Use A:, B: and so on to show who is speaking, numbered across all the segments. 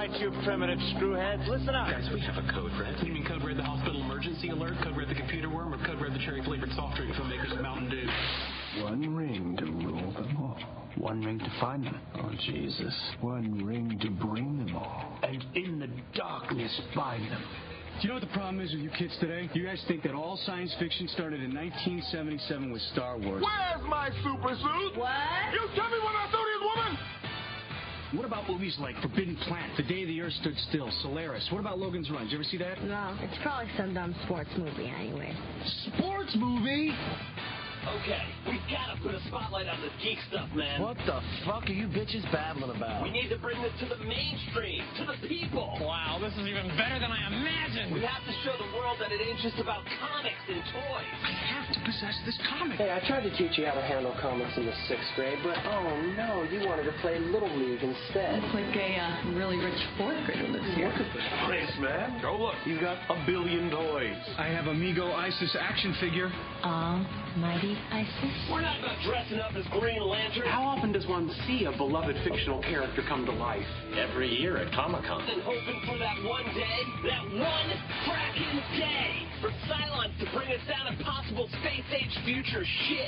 A: right, you primitive screwheads. Listen up.
B: Guys, we have a code red. You mean code red the hospital emergency alert, code red the computer worm, or code red the cherry-flavored soft drink filmmakers of Mountain Dew?
C: One ring to rule them all.
A: One ring to find them.
C: Oh, Jesus. One ring to bring them all.
A: And in the darkness, bind them.
D: Do you know what the problem is with you kids today? You guys think that all science fiction started in 1977 with Star Wars.
E: Where's my super suit?
F: What?
E: You tell me when I saw this woman!
D: What about movies like Forbidden Planet, The Day the Earth Stood Still, Solaris? What about Logan's Run? Did you ever see that?
F: No, it's probably some dumb sports movie anyway.
D: Sports movie?
G: Okay, we've got to put a spotlight on this geek stuff, man.
A: What the fuck are you bitches babbling about?
G: We need to bring this to the mainstream, to the people.
H: Wow, this is even better than I imagined.
G: We have to show the world that it ain't just about comics and toys.
D: I have to possess this comic.
I: Hey, I tried to teach you how to handle comics in the 6th grade, but oh no, you wanted to play Little League instead.
F: Looks like a really rich 4th grader lives here.
E: Look at this place, man. Go look. You've got a billion toys.
D: I have Amigo Isis action figure.
F: Almighty Isis?
G: We're not about dressing up as Green Lantern.
I: How often does one see a beloved fictional character come to life?
G: Every year at Comic-Con. And hoping for that one day, that one fracking day, for Cylons to bring us down impossible space-age future shit.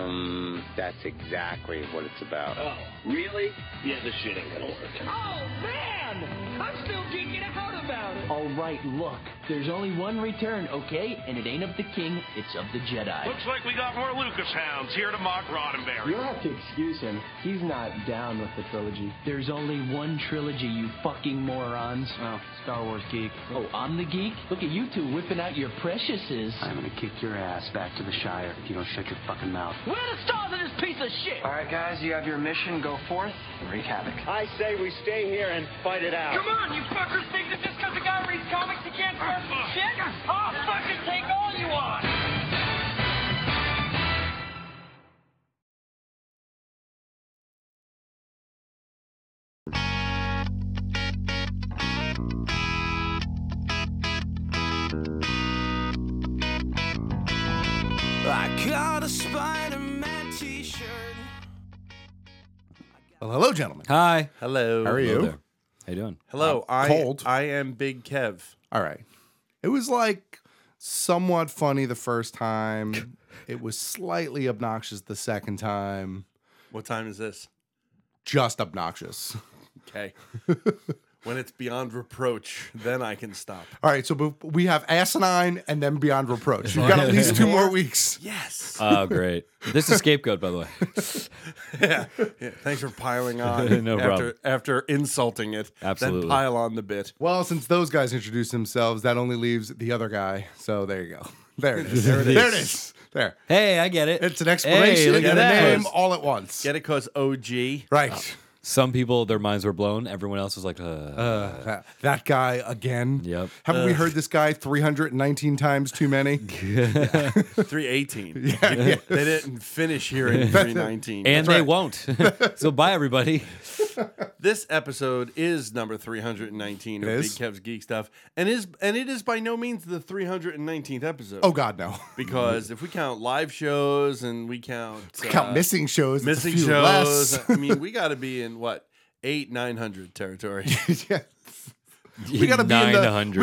J: That's exactly what it's about.
G: Oh, really? Yeah, this shit ain't gonna work.
H: Oh, man! I'm still geeking out about it.
A: All right, look. There's only one return, okay? And it ain't of the king, it's of the Jedi.
E: Looks like we got more Lucas hounds here to mock Roddenberry.
I: You'll have to excuse him. He's not down with the trilogy.
A: There's only one trilogy, you fucking morons.
I: Oh, Star Wars geek.
A: Oh, I'm the geek? Look at you two whipping out your preciouses.
I: I'm gonna kick your ass back to the Shire if you don't shut your fucking mouth.
A: Where are the stars of this piece of shit?
I: All right, guys, you have your mission. Go forth and wreak havoc.
A: I say we stay here and fight it out.
H: Come on, you fuckers think that just because a guy reads comics he can't start some shit? I'll fucking take all you want!
K: I got a Spider-Man t-shirt.
L: Well, hello, gentlemen.
M: Hi.
L: Hello.
M: How are you?
L: Hello
M: How you doing?
L: Hello.
M: Cold.
L: I am Big Kev.
N: All right. It was like somewhat funny the first time. It was slightly obnoxious the second time.
L: What time is this?
N: Just obnoxious.
L: Okay. When it's beyond reproach, then I can stop.
N: All right, so we have asinine and then beyond reproach. You've got at least 2 more weeks.
L: Yes.
M: Oh, great. This is Scapegoat, by the way.
L: Yeah. Thanks for piling on.
M: No problem.
L: After insulting it,
M: Absolutely.
L: then pile on the bit.
N: Well, since those guys introduced themselves, that only leaves the other guy. So there you go. There it is.
L: There it is.
N: There it is. There.
M: Hey, I get it.
N: It's an explanation
M: Hey, look
N: and
M: at
N: a
M: that.
N: name all at once.
L: Get it because OG.
N: Right.
M: Some people, their minds were blown. Everyone else was like,
N: that guy again.
M: Yep.
N: Haven't we heard this guy 319 times too many?
L: 318. Yeah. They didn't finish here in 319.
M: and they won't. So bye, everybody.
L: This episode is number 319 of Big Kev's Geek Stuff, and it is by no means the 319th episode.
N: Oh God, no!
L: Because if we count live shows and we count
N: missing shows,
L: missing
N: it's a few
L: shows,
N: less.
L: I mean, we got to be in what 800-900 territory.
N: Yeah. We gotta be in the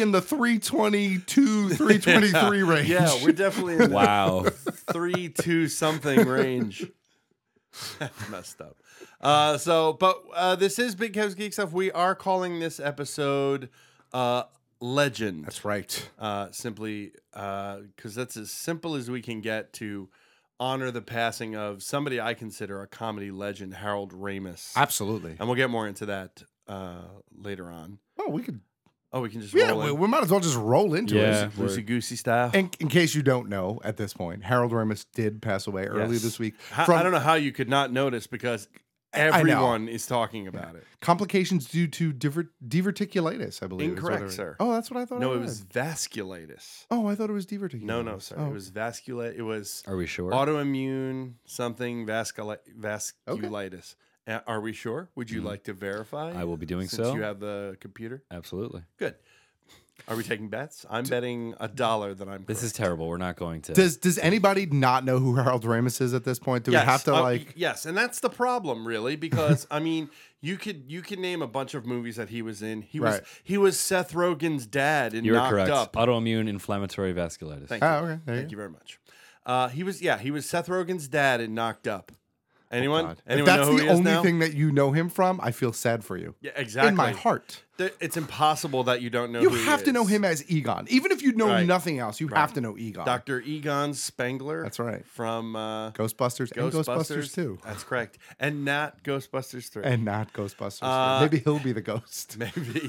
N: 322, 323 range.
L: Yeah, we're definitely in
M: Wow.
L: 3-2 something range. That's messed up. This is Big Kev's Geek Stuff. We are calling this episode Legend.
N: That's right.
L: Simply because that's as simple as we can get to honor the passing of somebody I consider a comedy legend, Harold Ramis.
N: Absolutely.
L: And we'll get more into that later on.
N: Oh, we could.
L: Oh, we can just
N: Yeah,
L: roll in.
N: we might as well just roll into it.
L: Loosey goosey style.
N: In case you don't know at this point, Harold Ramis did pass away earlier this week.
L: I don't know how you could not notice because everyone is talking about it.
N: Complications due to diverticulitis, I believe.
L: Incorrect, sir.
N: Oh, that's what I thought.
L: No, it was vasculitis.
N: Oh, I thought it was diverticulitis.
L: No, sir.
N: Oh.
L: It was vasculitis. It was.
M: Are we sure?
L: Autoimmune something vasculitis. Okay. Are we sure? Would you like to verify?
M: I will be doing
L: since
M: so.
L: You have the computer.
M: Absolutely.
L: Good. Are we taking bets? I'm betting $1 that I'm.
M: This
L: correct.
M: is terrible. We're not going to.
N: Does anybody not know who Harold Ramis is at this point? Do we have to
L: Yes, and that's the problem, really, because I mean, You could name a bunch of movies that he was in. He
N: Right.
L: was Seth Rogen's dad in
M: You're
L: Knocked
M: correct.
L: Up.
M: Autoimmune inflammatory vasculitis.
L: Thank you.
N: okay. There
L: Thank
N: you
L: you very much. He was Seth Rogen's dad in Knocked Up. Anyone?
N: God.
L: Anyone
N: If that's
L: know who
N: the
L: he is
N: only
L: now?
N: thing that you know him from, I feel sad for you.
L: Yeah, exactly.
N: In my heart.
L: It's impossible that you don't know
N: You
L: who he
N: have to know
L: is.
N: him as Egon. Even if you know
L: Right.
N: nothing else, you
L: Right.
N: have to know Egon.
L: Dr. Egon Spengler.
N: That's right.
L: From
N: Ghostbusters and Ghostbusters 2.
L: That's correct. And not Ghostbusters 3.
N: And not Ghostbusters 3. Maybe he'll be the ghost.
L: Maybe.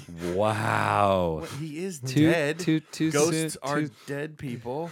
M: Wow.
L: Well, he is
M: Too-
L: dead.
M: too
L: Ghosts
M: soon-
L: are
M: too-
L: dead people.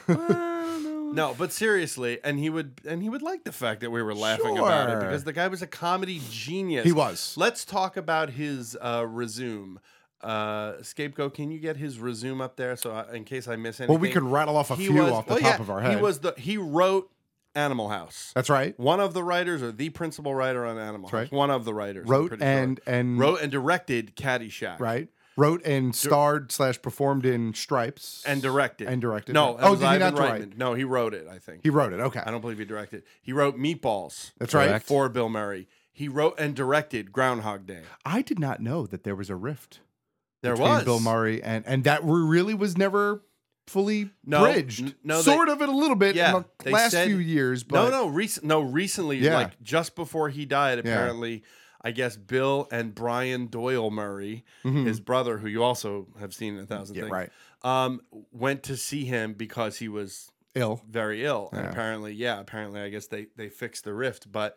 L: No, but seriously, and he would like the fact that we were laughing about it
N: Sure.
L: because the guy was a comedy genius.
N: He was.
L: Let's talk about his resume. Scapegoat, can you get his resume up there so in case I miss anything?
N: Well, we could rattle off a few off the top of our head.
L: He wrote Animal House.
N: That's right.
L: One of the writers, or the principal writer on Animal House.
N: right.
L: One of the writers. I'm
N: Wrote
L: pretty sure.
N: and
L: wrote and directed Caddyshack.
N: Right. Wrote and starred / performed in Stripes.
L: And directed.
N: No.
L: No, that was
N: did he
L: Ivan
N: not
L: Reitman.
N: write?
L: No, he wrote it, I think.
N: He wrote it. Okay.
L: I don't believe he directed. He wrote Meatballs.
N: That's right.
M: Correct.
L: For Bill Murray. He wrote and directed Groundhog Day.
N: I did not know that there was a rift.
L: There
N: between
L: was.
N: Bill Murray and that really was never fully bridged.
L: No,
N: sort of it a little bit in the
L: they
N: last
L: said-
N: few years. But
L: recently,
N: Yeah.
L: like just before he died, apparently, I guess Bill and Brian Doyle Murray, his brother, who you also have seen in 1,000 things,
N: right.
L: went to see him because he was
N: ill,
L: very ill. And apparently, I guess they fixed the rift. But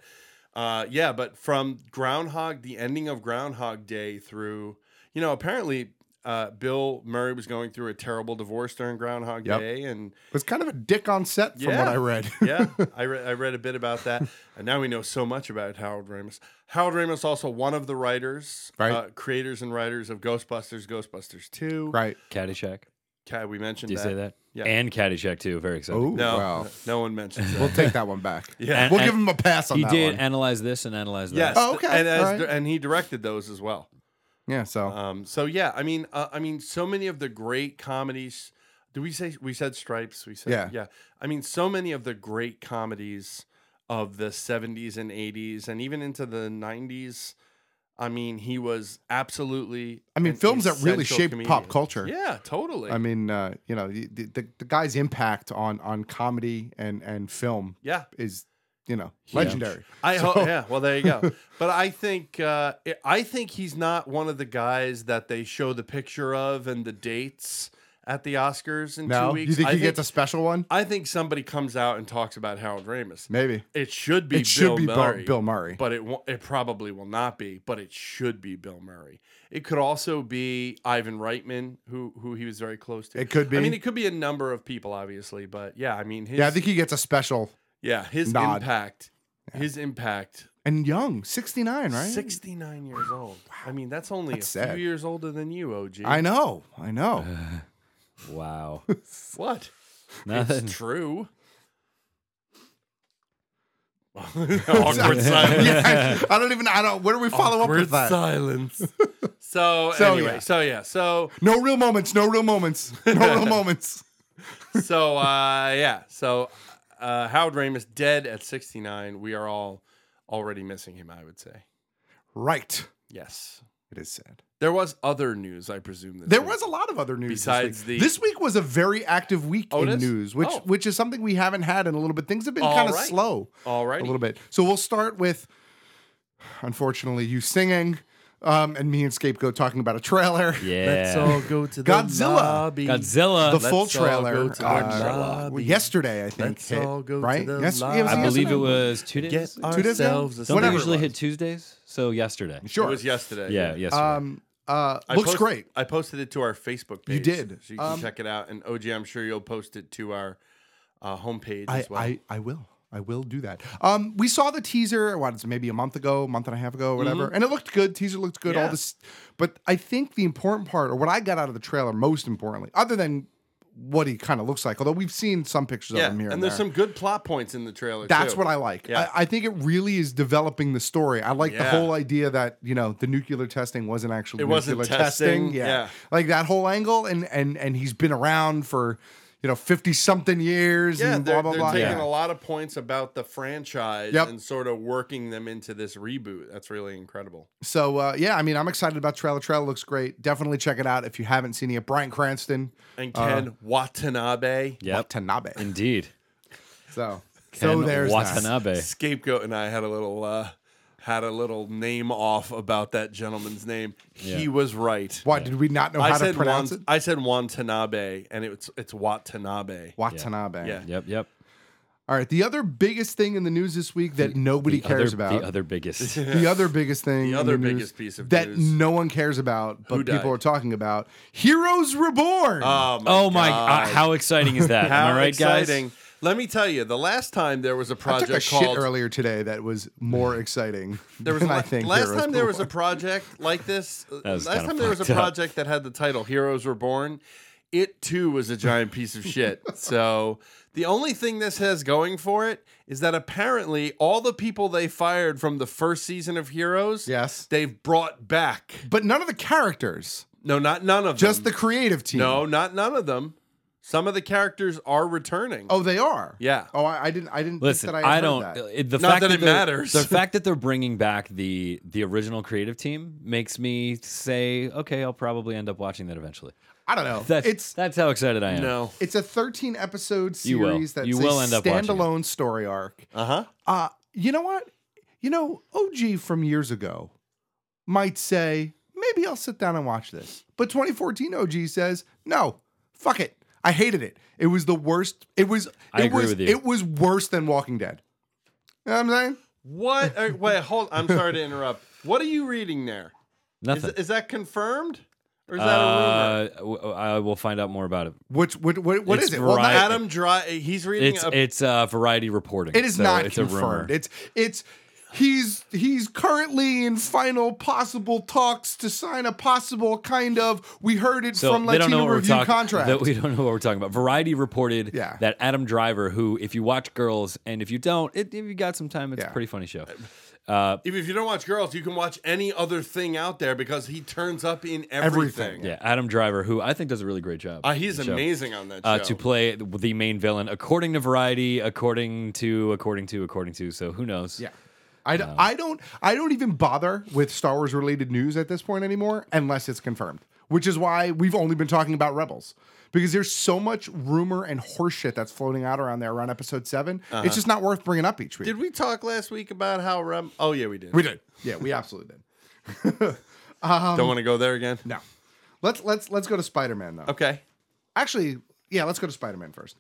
L: but from the ending of Groundhog Day through, apparently Bill Murray was going through a terrible divorce during Groundhog Day, and
N: was kind of a dick on set from what I read.
L: I read a bit about that, and now we know so much about Harold Ramis. Harold Ramis also one of the writers, creators and writers of Ghostbusters, Ghostbusters 2,
N: right?
M: Caddyshack.
L: We mentioned.
M: Did you
L: that.
M: say that?
L: Yeah.
M: And Caddyshack too. Very exciting.
N: Oh,
L: No,
N: wow.
L: no one mentions that.
N: We'll take that one back.
L: Yeah.
N: We'll give him a pass on
M: He
N: that
M: did
N: one.
M: analyze this and analyze that.
L: Yes.
N: Oh, okay.
L: And
N: All right.
L: and he directed those as well.
N: Yeah. So.
L: So yeah, I mean, so many of the great comedies. We said Stripes? We said yeah. I mean, so many of the great comedies of the 70s and 80s, and even into the 90s. I mean, he was absolutely.
N: Films that really
L: essential
N: shaped
L: comedian.
N: pop culture.
L: Yeah, totally.
N: I mean, the guy's impact on comedy and film. Is legendary.
L: I hope. Yeah. Well, there you go. But I think he's not one of the guys that they show the picture of and the dates at the Oscars in 2 weeks.
N: You think he gets a special one?
L: I think somebody comes out and talks about Harold Ramis.
N: Maybe
L: it should be.
N: Bill Murray,
L: but it probably will not be. But it should be Bill Murray. It could also be Ivan Reitman, who he was very close to.
N: It could be.
L: I mean, it could be a number of people, obviously. But yeah, I mean,
N: I think he gets a special.
L: Yeah, his
N: nod.
L: impact. Yeah. His impact.
N: And young, 69, right?
L: 69 years old. Wow. I mean, that's only
N: that's
L: a few
N: sad.
L: years older than you, OG.
N: I know.
M: Wow.
L: What?
M: Nothing.
L: It's true. Awkward silence.
N: Yeah, I don't. Where do we follow up with that?
L: Silence. So anyway, so
N: no real moments. No real moments.
L: So Harold Ramis dead at 69. We are all already missing him, I would say.
N: Right.
L: Yes.
N: It is sad.
L: There was other news, I presume.
N: There was a lot of other news
L: besides
N: this week was a very active week in news, which is something we haven't had in a little bit. Things have been kind of slow.
L: All right.
N: A little bit. So we'll start with, unfortunately, you singing. And me and Scapegoat talking about a trailer.
M: Yeah.
L: Let's all go to the
N: Godzilla.
L: lobby.
M: Godzilla.
N: The full trailer. Yesterday, I think.
L: Let's all go
N: right?
L: to the
N: Yes,
L: lobby.
M: I believe it was 2 days.
N: 2 days ago?
M: Don't they usually hit Tuesdays? So yesterday.
N: Sure.
L: It was yesterday.
M: Yeah, yesterday.
N: Looks great.
L: I posted it to our Facebook page.
N: You did.
L: So you can check it out. And OG, I'm sure you'll post it to our homepage as well.
N: I will do that. We saw the teaser, maybe a month and a half ago, or whatever, and it looked good. Teaser looked good.
L: Yeah.
N: All this, but I think the important part, or what I got out of the trailer, most importantly, other than what he kind of looks like, although we've seen some pictures of him here,
L: and there's some good plot points in the trailer.
N: That's
L: too.
N: what I like.
L: Yeah.
N: I think it really is developing the story. I like the whole idea that the nuclear testing wasn't actually nuclear testing.
L: Yeah,
N: like that whole angle, and he's been around for 50-something years
L: Yeah,
N: and blah, blah,
L: they're
N: blah.
L: taking
N: Yeah.
L: a lot of points about the franchise
N: Yep.
L: and sort of working them into this reboot. That's really incredible.
N: So, I'm excited about Trailer. Trailer looks great. Definitely check it out if you haven't seen it. Bryan Cranston.
L: And Ken
N: Watanabe.
L: Watanabe.
M: Indeed.
N: So
M: Ken
N: there's
M: Watanabe.
L: Scapegoat and I had a little name off about that gentleman's name.
M: Yeah.
L: He was right.
N: What, did we not know how to pronounce it?
L: I said Watanabe, and it's Watanabe.
N: Watanabe.
L: Yeah.
M: Yep.
N: All right. The other biggest thing in the news this week that nobody cares about.
M: The other biggest.
N: The other biggest thing.
L: The other
N: in the news
L: biggest piece of
N: that
L: news.
N: no one cares about, but
L: Who
N: people
L: died?
N: are talking about. Heroes Reborn.
M: Oh my God. How exciting is that?
L: How
M: Am I right,
L: exciting.
M: guys?
L: Let me tell you, the last time there was a
N: I
L: project
N: took a
L: called
N: shit earlier today that was more exciting.
L: There was
N: than I
L: la-
N: think
L: last
N: Heroes
L: time there was a
N: Reborn.
L: project like this.
M: was
L: Last
M: kinda
L: time there was a
M: fucked up.
L: project that had the title Heroes Reborn. It too was a giant piece of shit. So the only thing this has going for it is that apparently all the people they fired from the first season of Heroes,
N: Yes.
L: they've brought back.
N: But none of the characters.
L: No, not none of
N: Just
L: them.
N: the creative team.
L: No, not none of them. Some of the characters are returning.
N: Oh, they are.
L: Yeah.
N: Oh, I didn't.
M: Listen,
N: think that I
M: I don't.
N: Heard that.
M: The
L: Not
M: fact
L: that it
M: they're-
L: matters.
M: The fact that they're bringing back the original creative team makes me say, okay, I'll probably end up watching that eventually.
N: I don't know.
M: That's how excited I am.
L: No.
N: It's a 13-episode
M: You will.
N: series that's
M: You will
N: a
M: end up watching it.
N: standalone story arc.
L: Uh-huh.
N: You know what? OG from years ago might say, maybe I'll sit down and watch this. But 2014 OG says, no, fuck it. I hated it. It was the worst. I agree
M: with you.
N: It was worse than Walking Dead. You know what I'm saying?
L: What? Wait, hold. I'm sorry to interrupt. What are you reading there?
M: Nothing.
L: Is that confirmed? Or is that a rumor?
M: I will find out more about it.
N: What
M: It's
N: is it?
M: Variety.
L: Adam Dry. He's reading.
M: It's Variety reporting.
N: It is
M: so
N: not
M: it's a rumor.
N: confirmed. He's currently in final possible talks to sign a possible kind of. We heard it
M: So
N: from
M: they don't know
N: Latino
M: what we're
N: Review
M: talking.
N: contract.
M: We don't know what we're talking about. Variety reported
N: Yeah.
M: that Adam Driver, who, if you watch Girls, and if you don't, if you got some time, it's a pretty funny show.
L: If you don't watch Girls, you can watch any other thing out there because he turns up in everything.
M: Yeah, Adam Driver, who I think does a really great job.
L: He's
M: on the show.
L: amazing on that show.
M: To play the main villain, according to Variety, according to. So who knows?
N: Yeah. I don't even bother with Star Wars related news at this point anymore unless it's confirmed, which is why we've only been talking about Rebels, because there's so much rumor and horseshit that's floating out around there around episode 7. It's just not worth bringing up each week.
L: Did we talk last week about how Oh yeah, we did.
N: We did. Yeah, we absolutely did.
L: Don't want to go there again.
N: No. Let's go to Spider-Man though.
L: Okay.
N: Actually, yeah, let's go to Spider-Man first.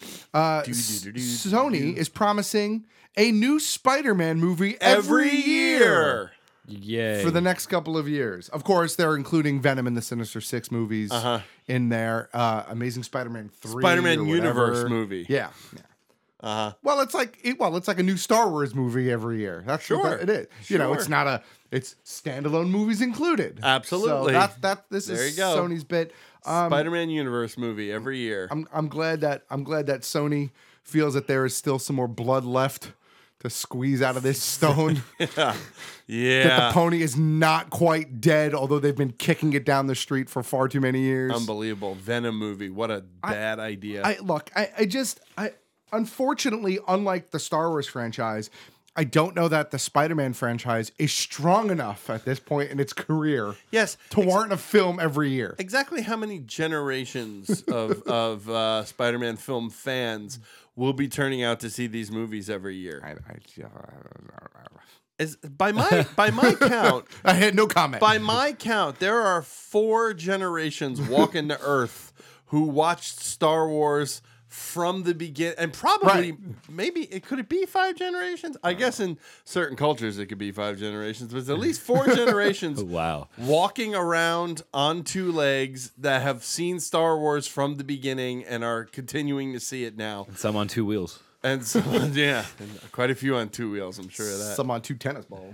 N: Sony is promising a new Spider-Man movie every year.
M: Yay.
N: For the next couple of years. Of course, they're including Venom and the Sinister Six movies in there. Amazing Spider-Man 3.
L: Spider-Man
N: or
L: Universe
N: whatever.
L: movie.
N: Yeah. Well, it's like a new Star Wars movie every year. That's what it is. You know, it's not it's standalone movies included.
L: Absolutely.
N: So this
L: There
N: is
L: you go.
N: Sony's bit.
L: Spider-Man Universe movie every year.
N: I'm glad that Sony feels that there is still some more blood left to squeeze out of this stone.
L: Yeah.
N: That the pony is not quite dead, although they've been kicking it down the street for far too many years.
L: Unbelievable. Venom movie. What a bad idea.
N: Unfortunately, unlike the Star Wars franchise, I don't know that the Spider-Man franchise is strong enough at this point in its career to warrant a film every year.
L: Exactly how many generations of Spider-Man film fans will be turning out to see these movies every year? By my count,
N: I had no comment.
L: By my count, there are 4 generations walking to Earth who watched Star Wars from the beginning, and probably maybe could it be 5 generations? I guess in certain cultures it could be 5 generations, but it's at least 4 generations.
M: Wow,
L: walking around on 2 legs that have seen Star Wars from the beginning and are continuing to see it now.
M: And some on 2 wheels.
L: And some, yeah, and quite a few on 2 wheels. I'm sure of that.
N: Some on 2 tennis balls.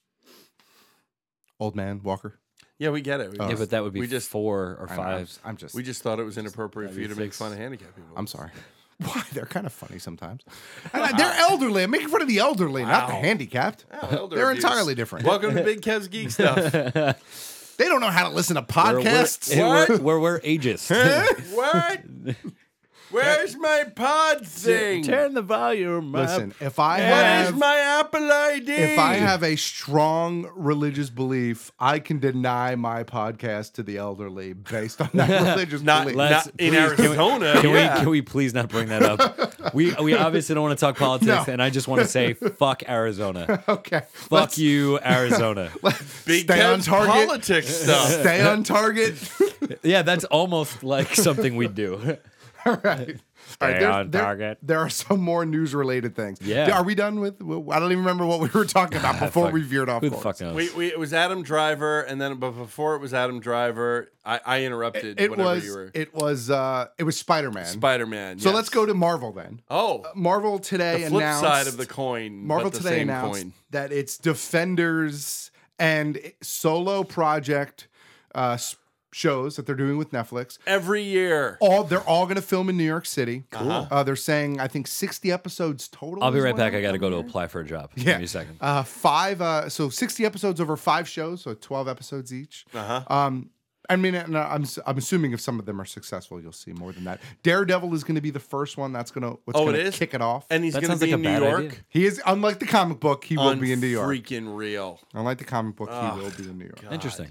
N: Old man Walker.
L: Yeah, we get it.
M: Yeah, but that would be 4 or 5.
L: We just thought it was inappropriate for you to make fun of handicapped people.
N: I'm sorry. Why? They're kind of funny sometimes. And they're elderly. I'm making fun of the elderly, not the handicaed. They're entirely different.
L: Welcome to Big Kev's Geek Stuff.
N: They don't know how to listen to podcasts.
M: We're ageist.
L: What? Where's my pod thing?
M: Turn the volume up.
N: Listen, if I
L: What
N: have
L: is my Apple ID?
N: if I have a strong religious belief, I can deny my podcast to the elderly based on that religious belief.
L: Not in Arizona.
M: Can we please not bring that up? We obviously don't want to talk politics, and I just want to say fuck Arizona.
N: Okay.
M: Fuck you, Arizona.
N: Stay on target.
L: Politics stuff.
N: Stay on target.
M: Yeah, that's almost like something we do.
N: All right.
M: Stay on target.
N: There are some more news-related things.
M: Yeah.
N: Are we done with? I don't even remember what we were talking about before we veered off
M: Who the
N: course.
M: fuck knows?
L: It was Adam Driver, and then but before it was Adam Driver, I interrupted.
N: It
L: whatever
N: was.
L: you were.
N: It was Spider-Man.
L: Spider-Man.
N: So
L: yes.
N: let's go to Marvel then.
L: Oh,
N: Marvel today
L: the flip
N: announced.
L: side of the coin.
N: Marvel
L: but the
N: today
L: same
N: announced
L: coin.
N: that its Defenders and solo project shows that they're doing with Netflix
L: every year.
N: They're all going to film in New York City. Cool. They're saying I think 60 episodes total.
M: I'll be
N: is
M: right
N: what
M: back.
N: I'm
M: I got to go to
N: hearing.
M: apply for a job.
N: Yeah.
M: Give me a second.
N: 5. So 60 episodes over 5 shows, so 12 episodes each. I mean, and I'm assuming if some of them are successful, you'll see more than that. Daredevil is going to be the first one that's going to kick it off,
L: and he's going to be in New York.
N: He is, unlike the comic book, he will be in New York.
L: Freaking real.
N: Unlike the comic book, he will be in New York.
L: God.
M: Interesting.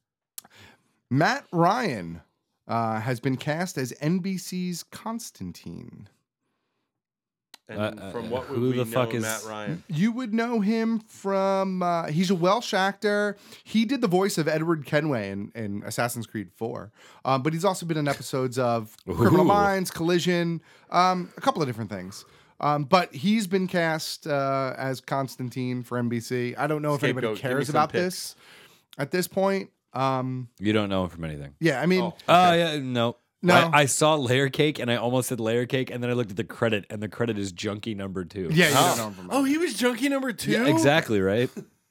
N: Matt Ryan has been cast as NBC's Constantine.
L: And from what would
M: who
L: we
M: the
L: know
M: fuck is
L: Matt Ryan?
N: You would know him from, he's a Welsh actor. He did the voice of Edward Kenway in Assassin's Creed 4. But he's also been in episodes of Criminal Minds, Collision, a couple of different things. But he's been cast as Constantine for NBC. I don't know if anybody cares about this at this point.
M: You don't know him from anything.
N: Yeah, I mean...
M: yeah, no.
N: No.
M: I saw Layer Cake, and I almost said Layer Cake, and then I looked at the credit, and the credit is Junkie number 2.
N: Yeah, you don't know him from that.
L: Oh, he was Junkie number 2?
M: Yeah, exactly, right?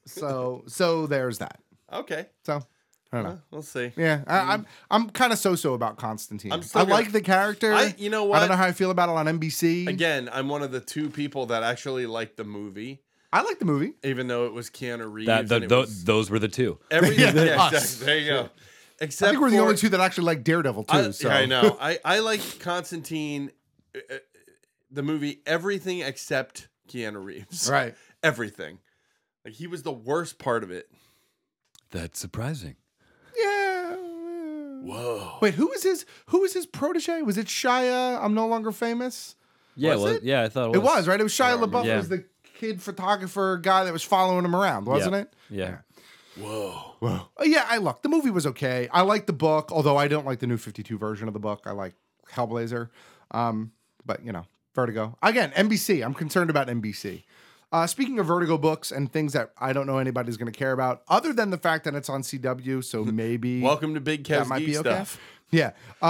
N: So there's that.
L: Okay.
N: So... I don't know.
L: We'll see.
N: Yeah, I'm kind of so-so about Constantine.
L: I
N: like the character.
L: You know what?
N: I don't know how I feel about it on NBC.
L: Again, I'm one of the 2 people that actually like the movie.
N: I like the movie,
L: even though it was Keanu Reeves.
M: Those were the 2.
L: Exactly. There you go. Except
N: I think we're the only 2 that actually like Daredevil too.
L: I know. I like Constantine, the movie, everything except Keanu Reeves.
N: Right.
L: Everything. Like he was the worst part of it.
M: That's surprising.
N: Yeah.
L: Whoa.
N: Wait, who was his protege? Was it Shia? I'm No Longer Famous.
M: Yeah,
N: was it?
M: Yeah, I thought it was.
N: It was, right? It was Shia LaBeouf.
M: Yeah.
N: It was the kid photographer guy that was following him around, wasn't it?
M: Yeah.
L: Whoa.
N: Yeah, look, the movie was okay. I like the book, although I don't like the new 52 version of the book. I like Hellblazer. But, Vertigo. Again, NBC. I'm concerned about NBC. Speaking of Vertigo books and things that I don't know anybody's going to care about, other than the fact that it's on CW, so maybe...
L: Welcome to Big Kev's Geek Stuff.
N: Yeah.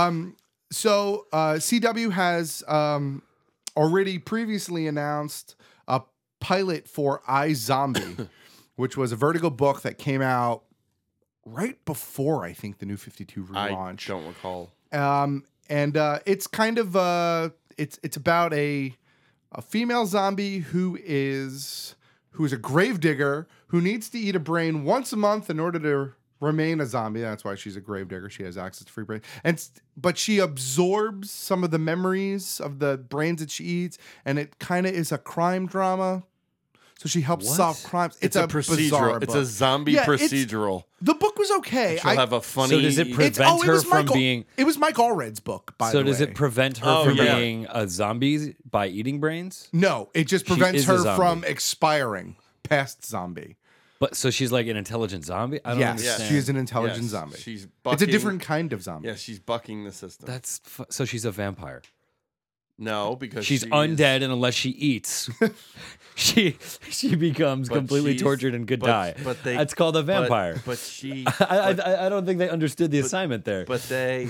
N: So CW has already previously announced a pilot for iZombie, which was a Vertigo book that came out right before, I think, the New 52 relaunch.
L: I don't recall.
N: And it's kind of it's about a female zombie who is a gravedigger who needs to eat a brain once a month in order to remain a zombie. That's why she's a gravedigger. She has access to free brain. But she absorbs some of the memories of the brains that she eats, and it kind of is a crime drama. So she helps solve crimes. It's a
L: procedural. It's a zombie procedural.
N: The book was okay.
L: She'll have a funny.
M: So does it prevent her from being?
N: It was Mike Allred's book. By the way.
M: So does it prevent her from being a zombie by eating brains?
N: No, it just prevents her from expiring past zombie.
M: But so she's like an intelligent zombie. I don't understand.
N: She is an intelligent zombie.
L: She's
N: it's a different kind of zombie.
L: Yeah, she's bucking the system.
M: So she's a vampire.
L: No, because
M: she's undead, and unless she eats, she becomes completely tortured and could die. That's called a vampire.
L: But she,
M: I don't think they understood the assignment there.
L: But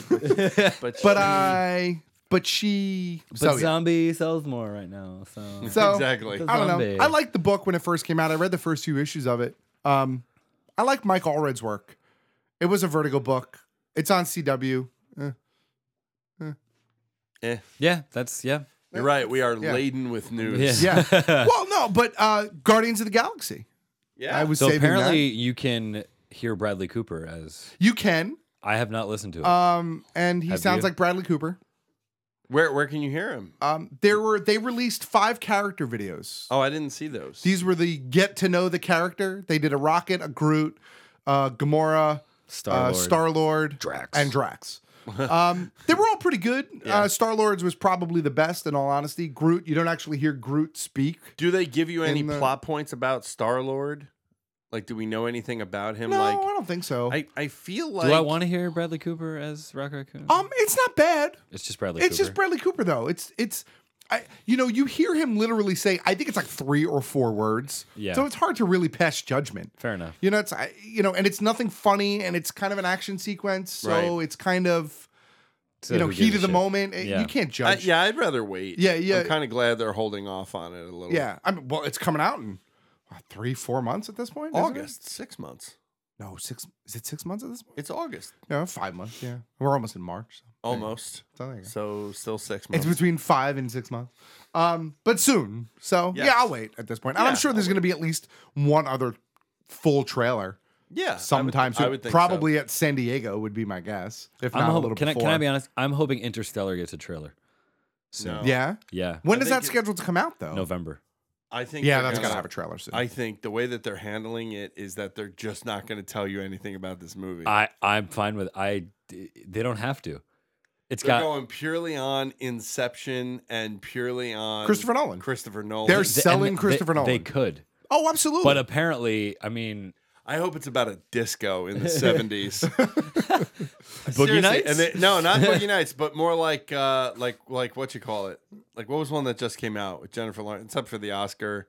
N: zombie
M: sells more right now.
N: So
L: exactly.
N: I don't know. I liked the book when it first came out. I read the first 2 issues of it. I like Mike Allred's work. It was a Vertigo book. It's on CW.
M: Yeah, that's
L: You're right. We are laden with news.
N: Yeah. Well, no, but Guardians of the Galaxy.
L: Yeah.
N: I was
M: so
N: saving
M: apparently
N: that.
M: you can hear Bradley Cooper as
N: you can.
M: I have not listened to it.
N: And he sounds like Bradley Cooper.
L: Where can you hear him?
N: They released 5 character videos.
L: Oh, I didn't see those.
N: These were the get to know the character. They did a Rocket, a Groot, Gamora, Star-Lord,
M: Drax.
N: and Drax. They were all pretty good.
L: Yeah.
N: Star-Lord's was probably the best, in all honesty. Groot, you don't actually hear Groot speak.
L: Do they give you any plot points about Star-Lord? Like, do we know anything about him?
N: No,
L: like,
N: I don't think so.
L: I feel like...
M: Do I want to hear Bradley Cooper as Rocket Raccoon?
N: It's not bad.
M: It's just Bradley Cooper.
N: It's just Bradley Cooper, though. You hear him literally say, I think it's like 3 or 4 words.
M: Yeah.
N: So it's hard to really pass judgment.
M: Fair enough.
N: And it's nothing funny, and it's kind of an action sequence. So it's kind of,
M: So
N: heat of the moment. You can't judge.
L: I'd rather wait.
N: Yeah.
L: I'm kind of glad they're holding off on it a little.
N: Yeah. It's coming out in 3-4 months at this point? isn't it?
L: August, 6 months.
N: No, 6. Is it 6 months at this point?
L: It's August.
N: No, 5 months. Yeah, we're almost in March. So.
L: Almost. So still 6 months.
N: It's between 5 and 6 months. But soon. So
L: Yes.
N: I'll wait at this point. And I'm sure there's going to be at least one other full trailer.
L: Yeah,
N: sometime soon.
L: I would think
N: probably at San Diego would be my guess. If not a little
M: can
N: before.
M: Can I be honest? I'm hoping Interstellar gets a trailer.
L: No.
N: Yeah.
M: Yeah.
N: When is that scheduled to come out though?
M: November.
L: I think
N: that's got to have a trailer soon.
L: I think the way that they're handling it is that they're just not going to tell you anything about this movie.
M: I'm fine with they don't have to.
L: They're going purely on Inception and purely on
N: Christopher Nolan.
L: They're
N: selling Christopher Nolan.
M: They could.
N: Oh, absolutely.
M: But apparently, I mean,
L: I hope it's about a disco in the 70s.
M: Boogie Nights?
L: And no, not Boogie Nights, but more like what you call it? Like what was one that just came out with Jennifer Lawrence? It's up for the Oscar.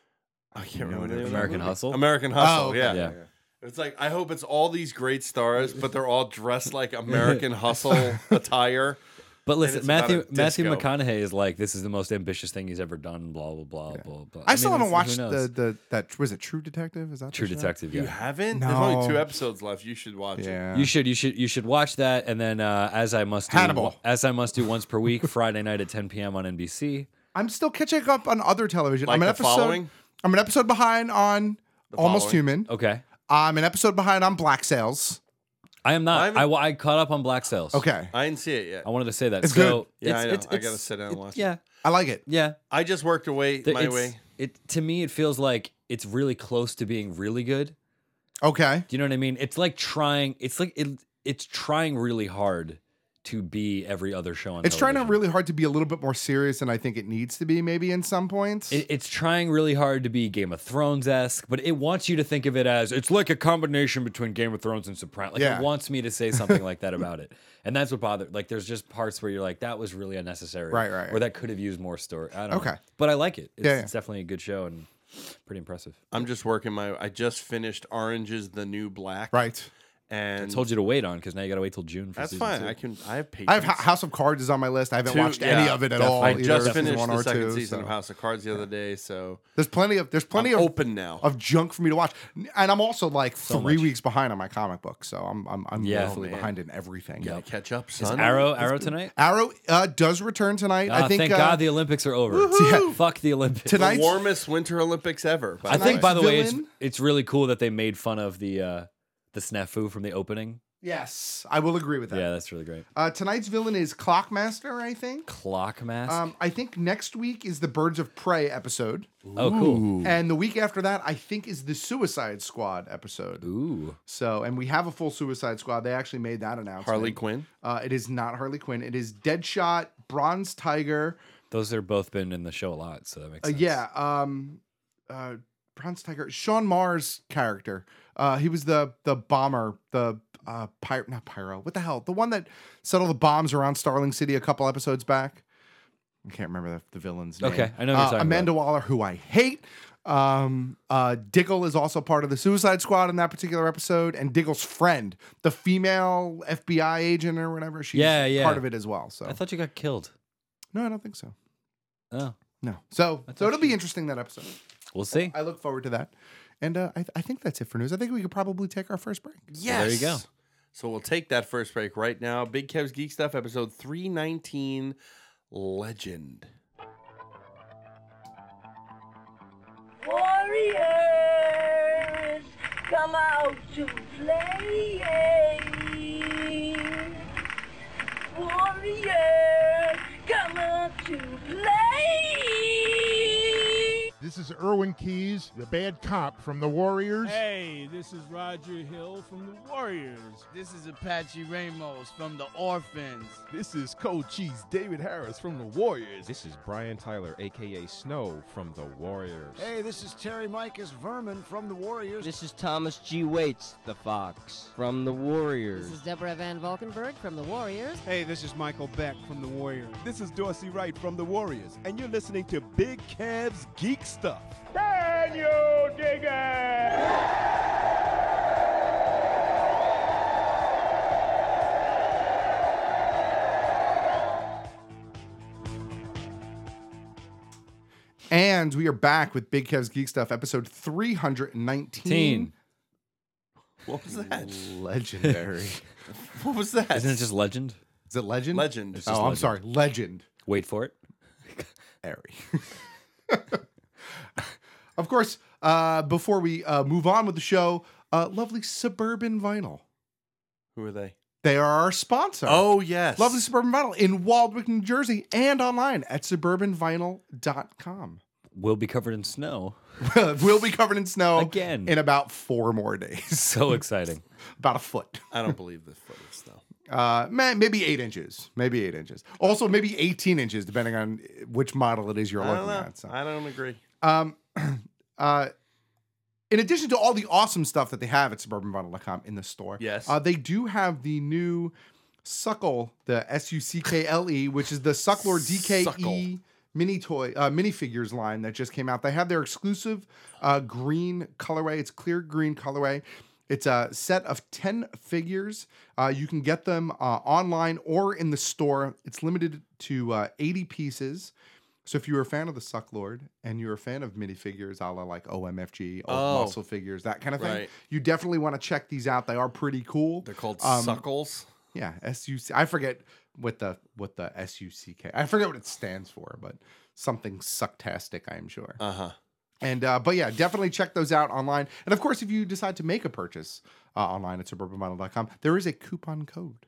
L: I can't remember the name.
M: American Hustle.
L: American Hustle.
N: Oh, okay.
L: Yeah. It's like I hope it's all these great stars, but they're all dressed like American Hustle attire.
M: But listen, Matthew
L: disco.
M: McConaughey is like, this is the most ambitious thing he's ever done. Blah blah blah blah blah.
N: I still haven't
M: who
N: watched
M: knows?
N: that. Was it True Detective? Is that
M: True
N: the show?
M: Detective?
L: You
M: Yeah.
L: haven't?
N: No.
L: There's only 2 episodes left. You should watch it.
M: You should watch that, and then as I must do
N: Hannibal.
M: once per week, Friday night at 10 p.m. on NBC.
N: I'm still catching up on other television.
L: Like
N: I'm an
L: The
N: episode.
L: Following?
N: I'm an episode behind on Almost
L: Following.
N: Human.
M: Okay.
N: I'm an episode behind on Black Sails.
M: I am not. I caught up on Black Sails.
N: Okay.
L: I didn't see it yet.
M: I wanted to say that.
N: It's
M: so
N: good.
L: Yeah, I know. I
M: it's-
L: gotta sit down and watch it.
M: Yeah.
N: I like it.
M: Yeah.
L: I just worked my way.
M: To me, it feels like it's really close to being really good.
N: Okay.
M: Do you know what I mean? It's like trying. It's like it's trying really hard to be every other show on.
N: It's trying
M: television.
N: really hard to be a little bit more serious than I think it needs to be, maybe in some points.
M: It's trying really hard to be Game of Thrones-esque, but it wants you to think of it as it's like a combination between Game of Thrones and Sopranos. Like
N: Yeah.
M: it wants me to say something like that about it, and that's what bothered. Like there's just parts where you're like, that was really unnecessary,
N: Right.
M: Or that could have used more story. I don't know.
N: Okay.
M: But I like it. It's,
N: Yeah.
M: it's definitely a good show and pretty impressive.
L: I'm just working I just finished Orange is the New Black.
N: Right.
L: And
M: I told you to wait on because now you got to wait till June for
L: that's
M: season
L: fine.
M: 2.
L: I have patience.
N: I have House of Cards is on my list. I haven't watched any of it at all.
L: I
N: either,
L: just
N: season
L: finished
N: 1
L: the
N: or
L: second
N: 2,
L: season
N: so.
L: of House of Cards the other day, so
N: There's plenty of
L: I'm open now.
N: of junk for me to watch, and I'm also like
M: So
N: 3
M: much.
N: weeks behind on my comic book, so I'm
M: Yeah.
N: woefully
L: man.
N: behind in everything.
L: Gotta catch up,
M: Is
L: son.
M: Arrow tonight?
N: Arrow does return tonight. I think.
M: Thank God the Olympics are over.
N: Yeah.
M: Fuck the Olympics.
L: The
N: Tonight's-
L: warmest Winter Olympics ever.
M: I think, by the way,
N: villain-
M: it's really cool that they made fun of the snafu from the opening.
N: Yes, I will agree with that.
M: Yeah, that's really great.
N: Tonight's villain is Clockmaster, I think.
M: Clock Mask.
N: I think next week is the Birds of Prey episode.
M: Oh, cool.
N: And the week after that, I think, is the Suicide Squad episode.
M: Ooh.
N: So, and we have a full Suicide Squad. They actually made that announcement.
L: Harley Quinn.
N: It is not Harley Quinn. It is Deadshot, Bronze Tiger.
M: Those are both been in the show a lot, so that makes sense.
N: Yeah. Bronze Tiger. Sean Marr's character. He was the bomber, the not Pyro. What the hell? The one that set all the bombs around Starling City a couple episodes back. I can't remember the villain's name.
M: Okay, I know what you're talking
N: Amanda
M: about.
N: Waller, who I hate. Diggle is also part of the Suicide Squad in that particular episode, and Diggle's friend, the female FBI agent or whatever, she's
M: Yeah.
N: part of it as well. So
M: I thought you got killed.
N: no, I don't think so.
M: Oh,
N: No. So it'll be interesting, that episode.
M: we'll see.
N: I look forward to that. And I think that's it for news. I think we could probably take our first break.
L: Yes.
M: there you go.
L: So we'll take that first break right now. Big Kev's Geek Stuff, episode 319, Legend.
O: Warriors, come out to play. Warriors, to play.
P: This is Erwin Keys, the bad cop from the Warriors.
Q: Hey, this is Roger Hill from the Warriors.
R: This is Apache Ramos from the Orphans.
S: This is Cochise David Harris from the Warriors.
T: This is Brian Tyler, a.k.a. Snow, from the Warriors.
U: Hey, this is Terry Micus Vermin from the Warriors.
V: This is Thomas G. Waits, the Fox, from the Warriors.
W: This is Deborah Van Valkenburg from the Warriors.
X: Hey, this is Michael Beck from the Warriors.
Y: This is Dorsey Wright from the Warriors, and you're listening to Big Kev's Geek Stuff.
P: Can you dig it?
N: And we are back with Big Kev's Geek Stuff, episode 319.
L: What was that?
N: Legendary.
L: What was that?
M: Isn't it just Legend?
N: Is it Legend?
L: Legend.
N: Oh, I'm sorry. Legend.
M: Wait for it.
N: Harry. Of course, before we move on with the show, lovely Suburban Vinyl.
L: Who are they?
N: They are our sponsor.
L: Oh, yes.
N: Lovely Suburban Vinyl in Waldwick, New Jersey, and online at suburbanvinyl.com.
M: We'll be covered in snow.
N: We'll be covered in snow
M: again
N: in about 4 more days.
M: So exciting.
N: About a foot.
L: I don't believe the foot of snow.
N: Maybe 8 inches. Maybe 8 inches. Also, maybe 18 inches, depending on which model it is you're looking at. So.
L: I don't agree.
N: In addition to all the awesome stuff that they have at suburbanvinyl.com in the store,
L: yes,
N: they do have the new Suckle, the Suckle, which is the Sucklord DKE mini toy minifigures line that just came out. They have their exclusive green colorway. It's clear green colorway. It's a set of 10 figures. You can get them online or in the store. It's limited to 80 pieces. So if you're a fan of the Sucklord and you're a fan of minifigures, a la like OMFG, old muscle figures, that kind of thing, you definitely want to check these out. They are pretty cool.
L: They're called Suckles.
N: Yeah, SUC. I forget what the SUCK. I forget what it stands for, but something sucktastic, I am sure. And but yeah, definitely check those out online. And of course, if you decide to make a purchase online at suburbanvinyl.com, there is a coupon code.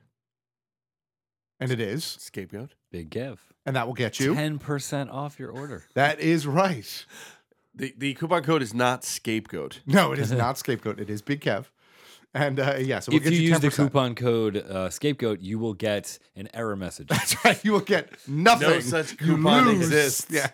N: And it is
L: Scapegoat.
M: Big Kev.
N: And that will get you
M: 10% off your order.
N: That is right.
L: The coupon code is not Scapegoat.
N: No, it is not Scapegoat. It is Big Kev. And yeah, so we'll
M: if
N: get
M: you
N: you
M: use
N: 10%.
M: the coupon code Scapegoat, you will get an error message.
N: That's right. You will get nothing.
L: No such coupon
N: You lose.
L: exists.
N: Yeah.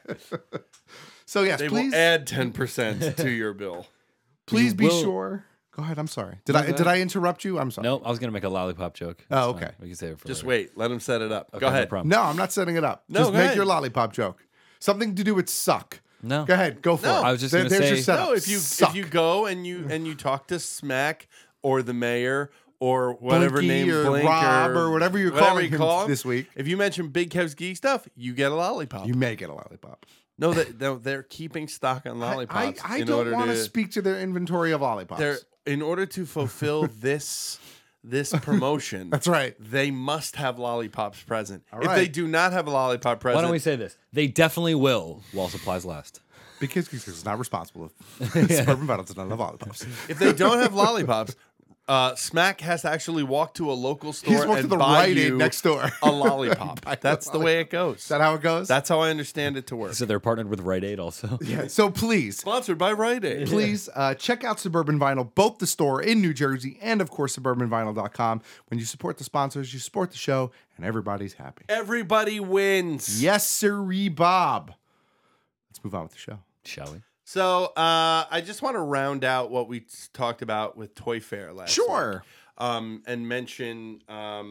N: So yes,
L: they
N: please
L: will add 10% to your bill.
N: Please be sure. Go ahead. I'm sorry. Did I interrupt you? I'm sorry.
M: No, I was gonna make a lollipop joke.
N: Oh,
M: That's
N: okay.
M: fine. We can save it for
L: Just
M: later.
L: wait. Let him set it up.
M: Okay,
L: Go ahead.
M: No problem.
N: No, I'm not setting it up.
L: No,
N: Just
L: go
N: make
L: ahead.
N: your lollipop joke. Something to do with suck.
M: No.
N: Go ahead. Go for it.
M: I was just gonna
N: There's
M: say-
N: your setup.
L: No, if you go and you talk to Smack or the mayor or whatever
N: Blinky
L: name
N: or
L: Blink
N: Rob or whatever you're calling him
L: call
N: this week.
L: If you mention Big Kev's Geek Stuff, you get a lollipop.
N: You may get a lollipop.
L: No, they're keeping stock on lollipops.
N: I
L: in
N: don't
L: order
N: want to
L: to
N: speak to their inventory of lollipops.
L: in order to fulfill this promotion.
N: That's right.
L: They must have lollipops present.
N: All
L: If
N: right.
L: they do not have a lollipop present,
M: Why don't we say this? They definitely will while supplies last.
N: Because is not responsible if Suburban Vinyl does not have lollipops.
L: if they don't have lollipops, Smack has to actually walk to a local store
N: He's walked
L: and
N: to the
L: buy
N: Rite Aid
L: you
N: next door.
L: a lollipop.
N: Buy
L: That's
N: a
L: the way it goes.
N: Is that how it goes?
L: That's how I understand it to work.
M: So they're partnered with Rite Aid also.
N: Yeah. So please,
L: Sponsored by Rite Aid.
N: please check out Suburban Vinyl, both the store in New Jersey and, of course, suburbanvinyl.com. When you support the sponsors, you support the show, and everybody's happy.
L: Everybody wins.
N: Yes, sirree, Bob. Let's move on with the show.
M: Shall we?
L: So I just want to round out what we talked about with Toy Fair last week. And mention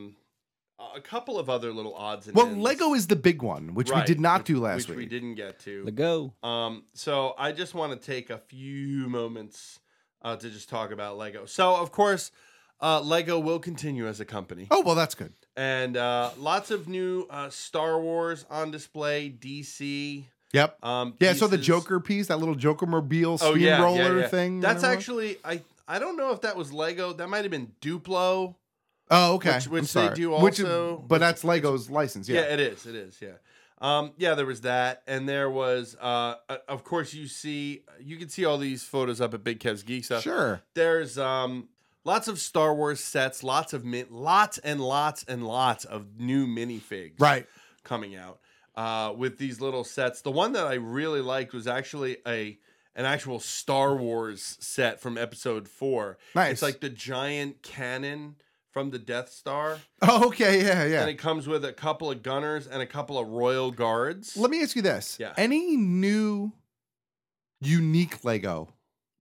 L: a couple of other little odds and ends.
N: Lego is the big one, which we did not do last week.
L: Which we didn't get to.
M: Lego.
L: So I just want to take a few moments to just talk about Lego. So, of course, Lego will continue as a company.
N: Oh, well, that's good.
L: And lots of new Star Wars on display, DC.
N: Yep. Yeah, so the
L: pieces.
N: Joker piece, that little Joker mobile steamroller thing.
L: That's
N: whatever.
L: actually, I don't know if that was Lego. That might have been Duplo.
N: Oh, okay.
L: Which
N: I'm
L: they
N: sorry.
L: do also.
N: But that's Lego's license, yeah.
L: Yeah, it is. It is, yeah. Yeah, there was that. And there was, of course, you can see all these photos up at Big Kev's Geek Stuff.
N: Sure.
L: There's lots of Star Wars sets, lots and lots of new minifigs
N: right.
L: coming out. with these little sets. The one that I really liked was actually an actual Star Wars set from Episode 4.
N: Nice.
L: It's like the giant cannon from the Death Star.
N: Oh, okay, yeah.
L: And it comes with a couple of gunners and a couple of royal guards.
N: Let me ask you this.
L: Yeah.
N: Any new unique Lego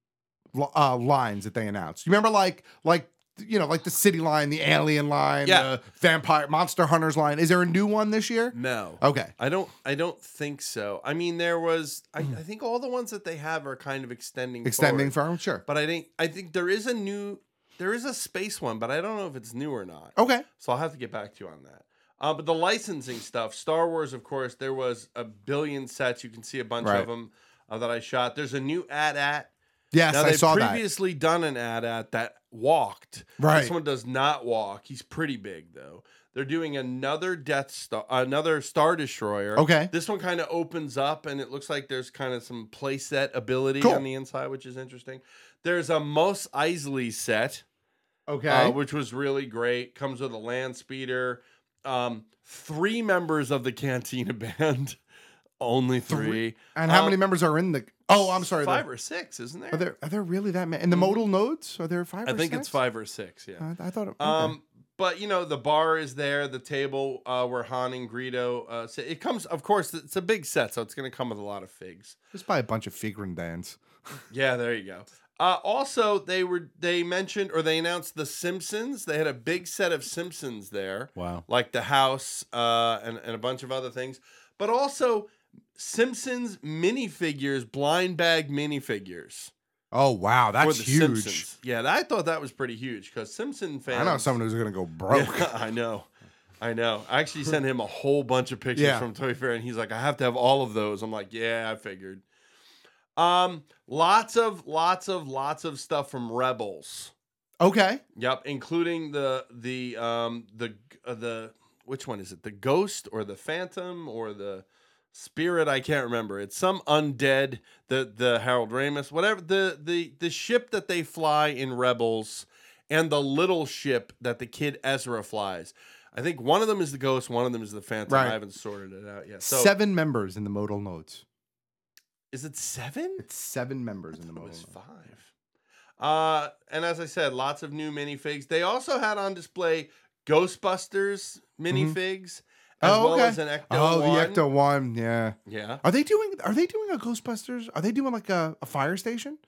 N: lines that they announced? You remember like the City line, the Alien line, the Vampire Monster Hunters line. Is there a new one this year?
L: No.
N: Okay.
L: I don't think so. I mean, there was. I think all the ones that they have are kind of extending
N: forward, sure.
L: But I think there is a space one, but I don't know if it's new or not.
N: Okay.
L: So I'll have to get back to you on that. But the licensing stuff, Star Wars, of course, there was a billion sets. You can see a bunch of them that I shot. There's a new AT-AT.
N: Yes,
L: now,
N: I saw that.
L: They've previously done an AT-AT that walked.
N: Right.
L: This one does not walk. He's pretty big, though. They're doing another another Star Destroyer.
N: Okay.
L: This one kind of opens up, and it looks like there's kind of some playset ability on the inside, which is interesting. There's a Mos Eisley set.
N: Okay.
L: Which was really great. Comes with a land speeder. 3 members of the Cantina Band. Only 3.
N: And how many members are in the... Oh, I'm sorry.
L: 5 or 6, isn't there?
N: Are there really that many? And the modal nodes? Are there 5 or 6?
L: I think it's 5 or 6, yeah.
N: I thought...
L: Okay. But, the bar is there. The table where Han and Greedo sit. It comes... Of course, it's a big set, so it's going to come with a lot of figs.
N: Just buy a bunch of Figrin bands.
L: Yeah, there you go. Also, they mentioned or they announced the Simpsons. They had a big set of Simpsons there.
M: Wow.
L: Like the house and a bunch of other things. But also Simpsons minifigures, blind bag minifigures.
N: Oh, wow. That's huge.
L: Simpsons. Yeah, I thought that was pretty huge because Simpson fans...
N: I know someone who's going to go broke.
L: Yeah, I know. I actually sent him a whole bunch of pictures from Toy Fair, and he's like, I have to have all of those. I'm like, yeah, I figured. Lots of stuff from Rebels.
N: Okay.
L: Yep, including the which one is it? The Ghost or the Phantom or the Spirit? I can't remember. It's some undead. The Harold Ramis, whatever. The ship that they fly in Rebels, and the little ship that the kid Ezra flies. I think one of them is the Ghost. One of them is the Phantom.
N: Right.
L: I haven't sorted it out yet. So,
N: 7 members in the modal nodes.
L: Is it 7?
N: It's 7 members in the modal.
L: It was 5. And as I said, lots of new minifigs. They also had on display Ghostbusters minifigs, as well as an Ecto 1.
N: The Ecto 1, yeah.
L: Yeah.
N: Are they doing a Ghostbusters? Are they doing like a fire station?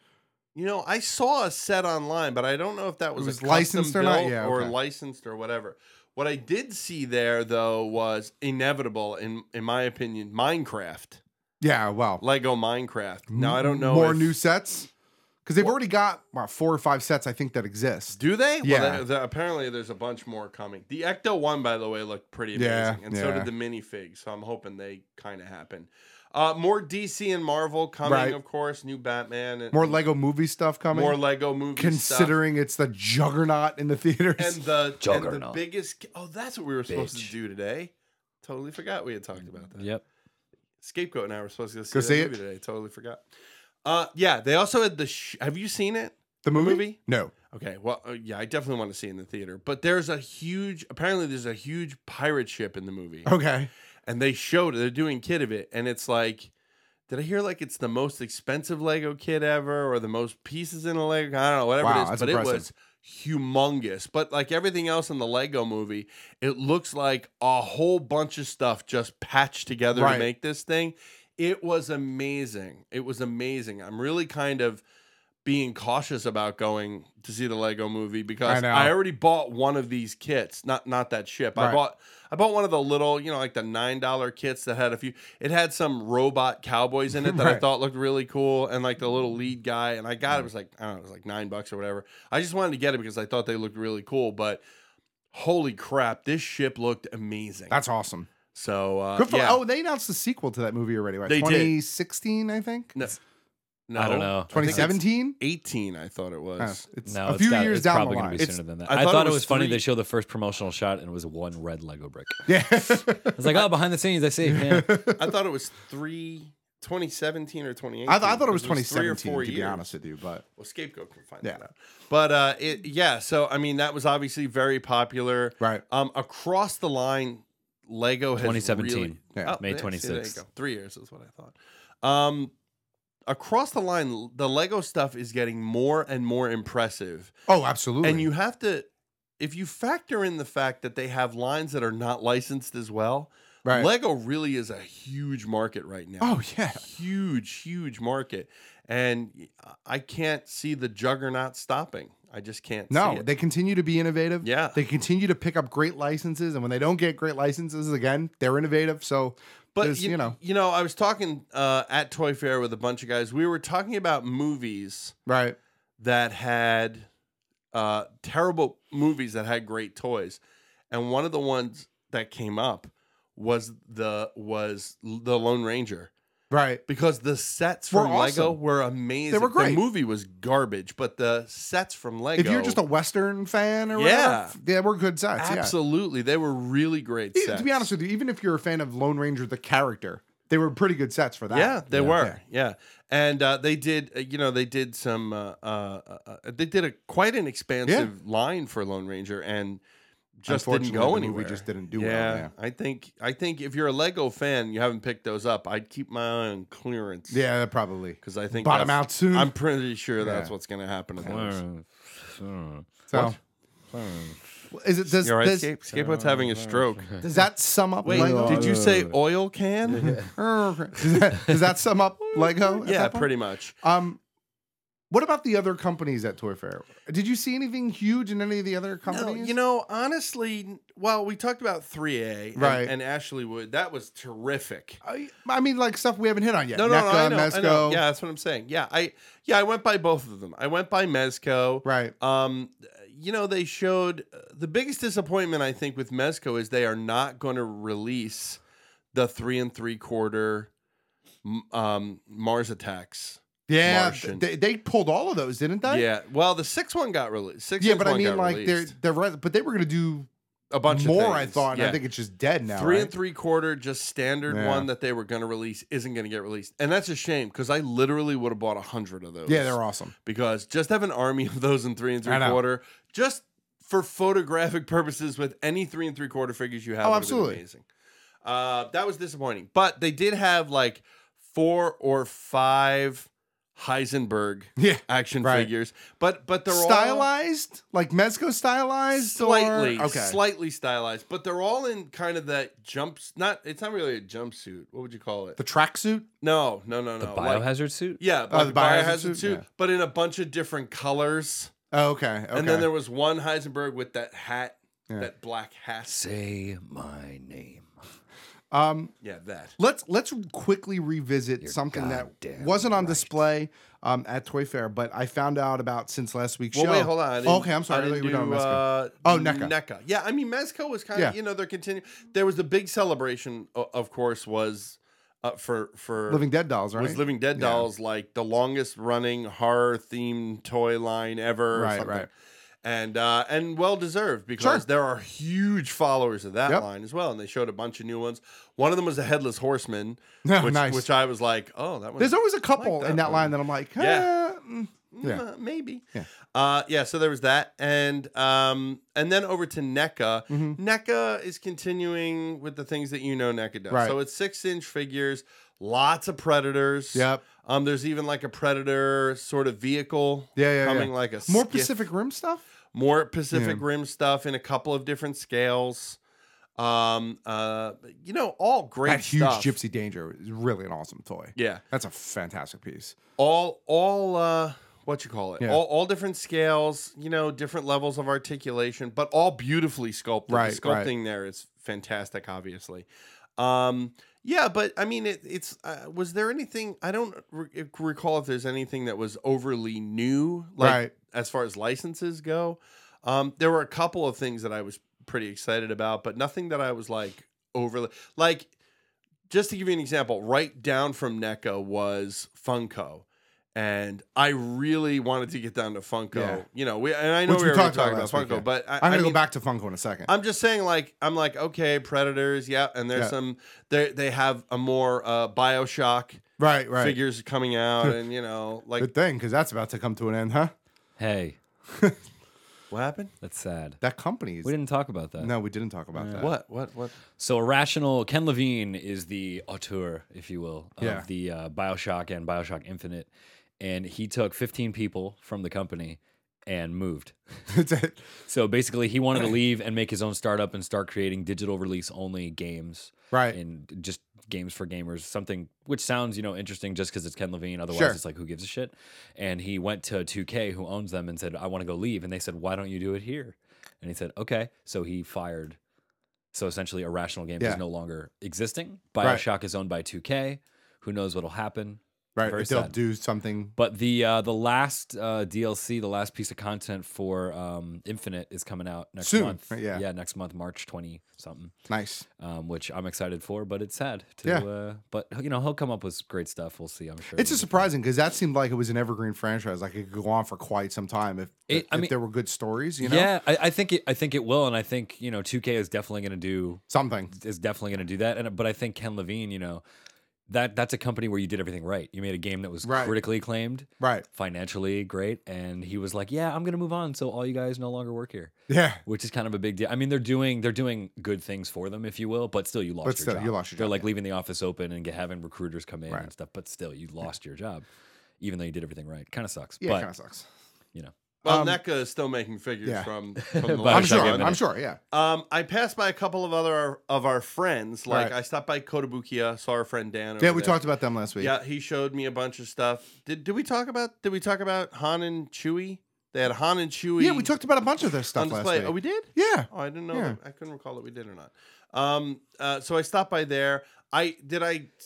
L: I saw a set online, but I don't know if that was,
N: licensed or not. Yeah,
L: or licensed or whatever. What I did see there, though, was inevitable, in my opinion, Minecraft.
N: Yeah, well.
L: Lego Minecraft. Now, I don't know
N: more new sets? Because they've already got 4 or 5 sets, I think, that exist.
L: Do they?
N: Yeah.
L: Well, apparently, there's a bunch more coming. The Ecto 1, by the way, looked pretty amazing. And so did the minifigs. So I'm hoping they kind of happen. More DC and Marvel coming, of course. New Batman. And
N: more Lego movie stuff coming.
L: More Lego movie
N: Considering it's the Juggernaut in the theaters.
L: And the biggest... Oh, that's what we were supposed to do today. Totally forgot we had talked about that.
M: Yep.
L: Scapegoat and I were supposed to go see that movie today. Totally forgot. Yeah, they also had have you seen it?
N: The movie? No.
L: Okay, well, yeah, I definitely want to see it in the theater. But there's a huge pirate ship in the movie.
N: Okay.
L: And they showed it. They're doing kit of it. And it's like, did I hear like it's the most expensive Lego kit ever or the most pieces in a Lego? I don't know, whatever it is. But impressive. It was humongous. But like everything else in the Lego movie, it looks like a whole bunch of stuff just patched together to make this thing. It was amazing. It was amazing. I'm really kind of being cautious about going to see the Lego movie because I already bought one of these kits. Not that ship. I bought one of the little, like the $9 kits that had a few. It had some robot cowboys in it that I thought looked really cool, and like the little lead guy. And I got it. It was like, I don't know, it was like $9 or whatever. I just wanted to get it because I thought they looked really cool. But holy crap, this ship looked amazing.
N: That's awesome.
L: So
N: they announced the sequel to that movie already, right?
L: They
N: 2016, I think.
L: No,
M: I don't know.
N: 2017?
L: 18, I thought it was.
N: It's a few years down the line.
M: It's probably going to be sooner than that. I thought it was funny they showed the first promotional shot and it was one red Lego brick.
N: Yeah.
M: I was like, behind the scenes, I see. Yeah.
L: I thought it was 2017 or 2018.
N: I thought it was 2017, to be honest with you. But
L: well, Scapegoat can find that out. But so, I mean, that was obviously very popular.
N: Right.
L: Across the line, Lego has
M: 2017.
L: really,
M: May
L: there you
M: 26th.
L: go. 3 years is what I thought. Across the line, the Lego stuff is getting more and more impressive.
N: Oh, absolutely.
L: And you have to, if you factor in the fact that they have lines that are not licensed as well,
N: right.
L: Lego really is a huge market right now.
N: Oh, yeah.
L: Huge market. And I can't see the juggernaut stopping. I just can't see it.
N: They continue to be innovative.
L: Yeah.
N: They continue to pick up great licenses. And when they don't get great licenses, again, they're innovative. So,
L: but you know, I was talking at Toy Fair with a bunch of guys. We were talking about movies
N: right
L: that had terrible movies that had great toys. And one of the ones that came up was the Lone Ranger.
N: Right.
L: Because the sets from Lego were amazing.
N: They were great.
L: The movie was garbage, but the sets from Lego.
N: If you're just a Western fan or whatever, they were good sets.
L: Absolutely. They were really great sets.
N: To be honest with you, even if you're a fan of Lone Ranger, the character, they were pretty good sets for that.
L: Yeah, they were. Yeah. And they did, they did some, they did quite an expansive line for Lone Ranger and just didn't go anywhere.
N: We just didn't do well.
L: Yeah, I think if you're a Lego fan, and you haven't picked those up. I'd keep my eye on clearance.
N: Yeah, probably
L: because I think
N: bottom out soon.
L: I'm pretty sure that's what's going to happen to those.
N: So, is it does
L: You're right, Scapegoat's having a stroke?
N: Does that sum up?
L: Wait,
N: Lego?
L: did you say oil can?
N: does that sum up Lego?
L: Yeah, pretty much.
N: What about the other companies at Toy Fair? Did you see anything huge in any of the other companies?
L: No, honestly, well, we talked about 3A
N: right.
L: and Ashley Wood. That was terrific.
N: I mean, like stuff we haven't hit on yet.
L: No,
N: NECA,
L: I know.
N: Mezco.
L: Yeah, that's what I'm saying. Yeah, I went by both of them. I went by Mezco.
N: Right.
L: They showed the biggest disappointment I think with Mezco is they are not going to release the 3 3/4 Mars Attacks.
N: Yeah, they pulled all of those, didn't they?
L: Yeah. Well, the 6 one got released.
N: But I mean, like they're but they were going to do
L: a bunch
N: more.
L: Of things.
N: I thought.
L: Yeah.
N: And I think it's just dead now.
L: 3
N: right?
L: 3/4, just standard one that they were going to release isn't going to get released, and that's a shame because I literally would have bought 100 of those.
N: Yeah, they're awesome
L: because just have an army of those in 3 3/4, just for photographic purposes with any 3 3/4 figures you have.
N: Oh, absolutely
L: amazing. That was disappointing, but they did have like 4 or 5. Heisenberg action figures, but they're
N: stylized, like Mezco stylized,
L: slightly stylized, but they're all in kind of that it's not really a jumpsuit. What would you call it?
N: The tracksuit?
L: No.
M: The biohazard suit?
L: Yeah, the biohazard suit, but in a bunch of different colors.
N: Oh, okay.
L: And then there was one Heisenberg with that hat, that black hat.
M: Say my name.
L: That.
N: Let's quickly revisit something that wasn't on display at Toy Fair, but I found out about since last week's show.
L: Wait, hold on.
N: Okay, I'm sorry.
L: I didn't do,
N: NECA.
L: NECA. Yeah, I mean, Mezco was kind of, they're continuing. There was the big celebration, of course, was for
N: Living Dead dolls, right?
L: Was Living Dead dolls like the longest running horror themed toy line ever?
N: Right.
L: And well deserved because there are huge followers of that line as well, and they showed a bunch of new ones. One of them was a Headless Horseman, which I was like, oh, that one.
N: There's always a couple in that line that I'm like,
L: maybe. Yeah. So there was that, and then over to NECA. NECA is continuing with the things that NECA does.
N: Right.
L: So it's 6-inch figures, lots of Predators.
N: Yep.
L: There's even like a Predator sort of vehicle coming, like a
N: more
L: skiff.
N: Pacific Rim stuff.
L: More Pacific Rim stuff in a couple of different scales. All great
N: that huge
L: stuff.
N: Gypsy Danger is really an awesome toy.
L: Yeah.
N: That's a fantastic piece.
L: All what you call it?
N: Yeah.
L: All different scales, different levels of articulation, but all beautifully sculpted.
N: Right,
L: the sculpting there is fantastic, obviously. But I mean, it's was there anything? I don't recall if there's anything that was overly new, as far as licenses go. There were a couple of things that I was pretty excited about, but nothing that I was like overly like. Just to give you an example, right down from NECA was Funko. And I really wanted to get down to Funko.
N: Yeah.
L: I know we were talking about Funko, but
N: I'm going to go back to Funko in a second.
L: I'm just saying, I'm like, okay, Predators, and there's some. They have a more BioShock figures coming out, and
N: good thing because that's about to come to an end, huh?
M: Hey.
L: What happened?
M: That's sad.
N: That company is.
M: We didn't talk about that.
N: No, we didn't talk about that.
L: What?
M: So Irrational, Ken Levine is the auteur, if you will, of
N: Yeah.
M: the BioShock and BioShock Infinite. And he took 15 people from the company and moved.
N: That's it.
M: So basically, he wanted to leave and make his own startup and start creating digital release only games.
N: Right.
M: And just games for gamers, something which sounds, interesting just because it's Ken Levine. Otherwise,
N: Sure.
M: it's like, who gives a shit? And he went to 2K, who owns them, and said, I want to go leave. And they said, why don't you do it here? And he said, okay. So he fired. So essentially, Irrational Games
N: Yeah.
M: is no longer existing.
N: Right.
M: BioShock is owned by 2K. Who knows what'll happen?
N: Right.
M: Very
N: If they'll
M: sad.
N: do something.
M: But the last DLC, the last piece of content for Infinite is coming out next
N: Soon,
M: month.
N: right, yeah.
M: Next month, March 20 something.
N: Nice.
M: Which I'm excited for, but it's sad.
N: Yeah.
M: But he'll come up with great stuff. We'll see. I'm sure.
N: It's just surprising because that seemed like it was an evergreen franchise. Like it could go on for quite some time if there were good stories.
M: Yeah, I think it will, and I think 2K is definitely going to do
N: something.
M: Is definitely going to do that, but I think Ken Levine, that's a company where you did everything right. You made a game that was critically acclaimed,
N: right,
M: financially great, and he was like, "Yeah, I'm going to move on, so all you guys no longer work here."
N: Yeah,
M: which is kind of a big deal. I mean, they're doing good things for them, if you will, but still, you lost your job.
N: You lost your
M: They're
N: job,
M: like leaving the office open and having recruiters come in and stuff, but still, you lost your job, even though you did everything right. Kind of sucks.
N: Yeah,
M: but,
N: kind of sucks.
L: Well, NECA is still making figures from the
N: I'm sure, yeah.
L: I passed by a couple of other of our friends. Like
N: Right.
L: I stopped by Kotobukiya, saw our friend Dan.
N: Yeah,
L: over
N: we
L: there.
N: talked about them last week.
L: Yeah, he showed me a bunch of stuff. Did we talk about Han and Chewie? They had Han and Chewie.
N: Yeah, we talked about a bunch of their stuff
L: on
N: last
L: display.
N: week.
L: Oh, we did?
N: Yeah.
L: Oh, I didn't know.
N: Yeah.
L: I couldn't recall that we did or not. So I stopped by there. Did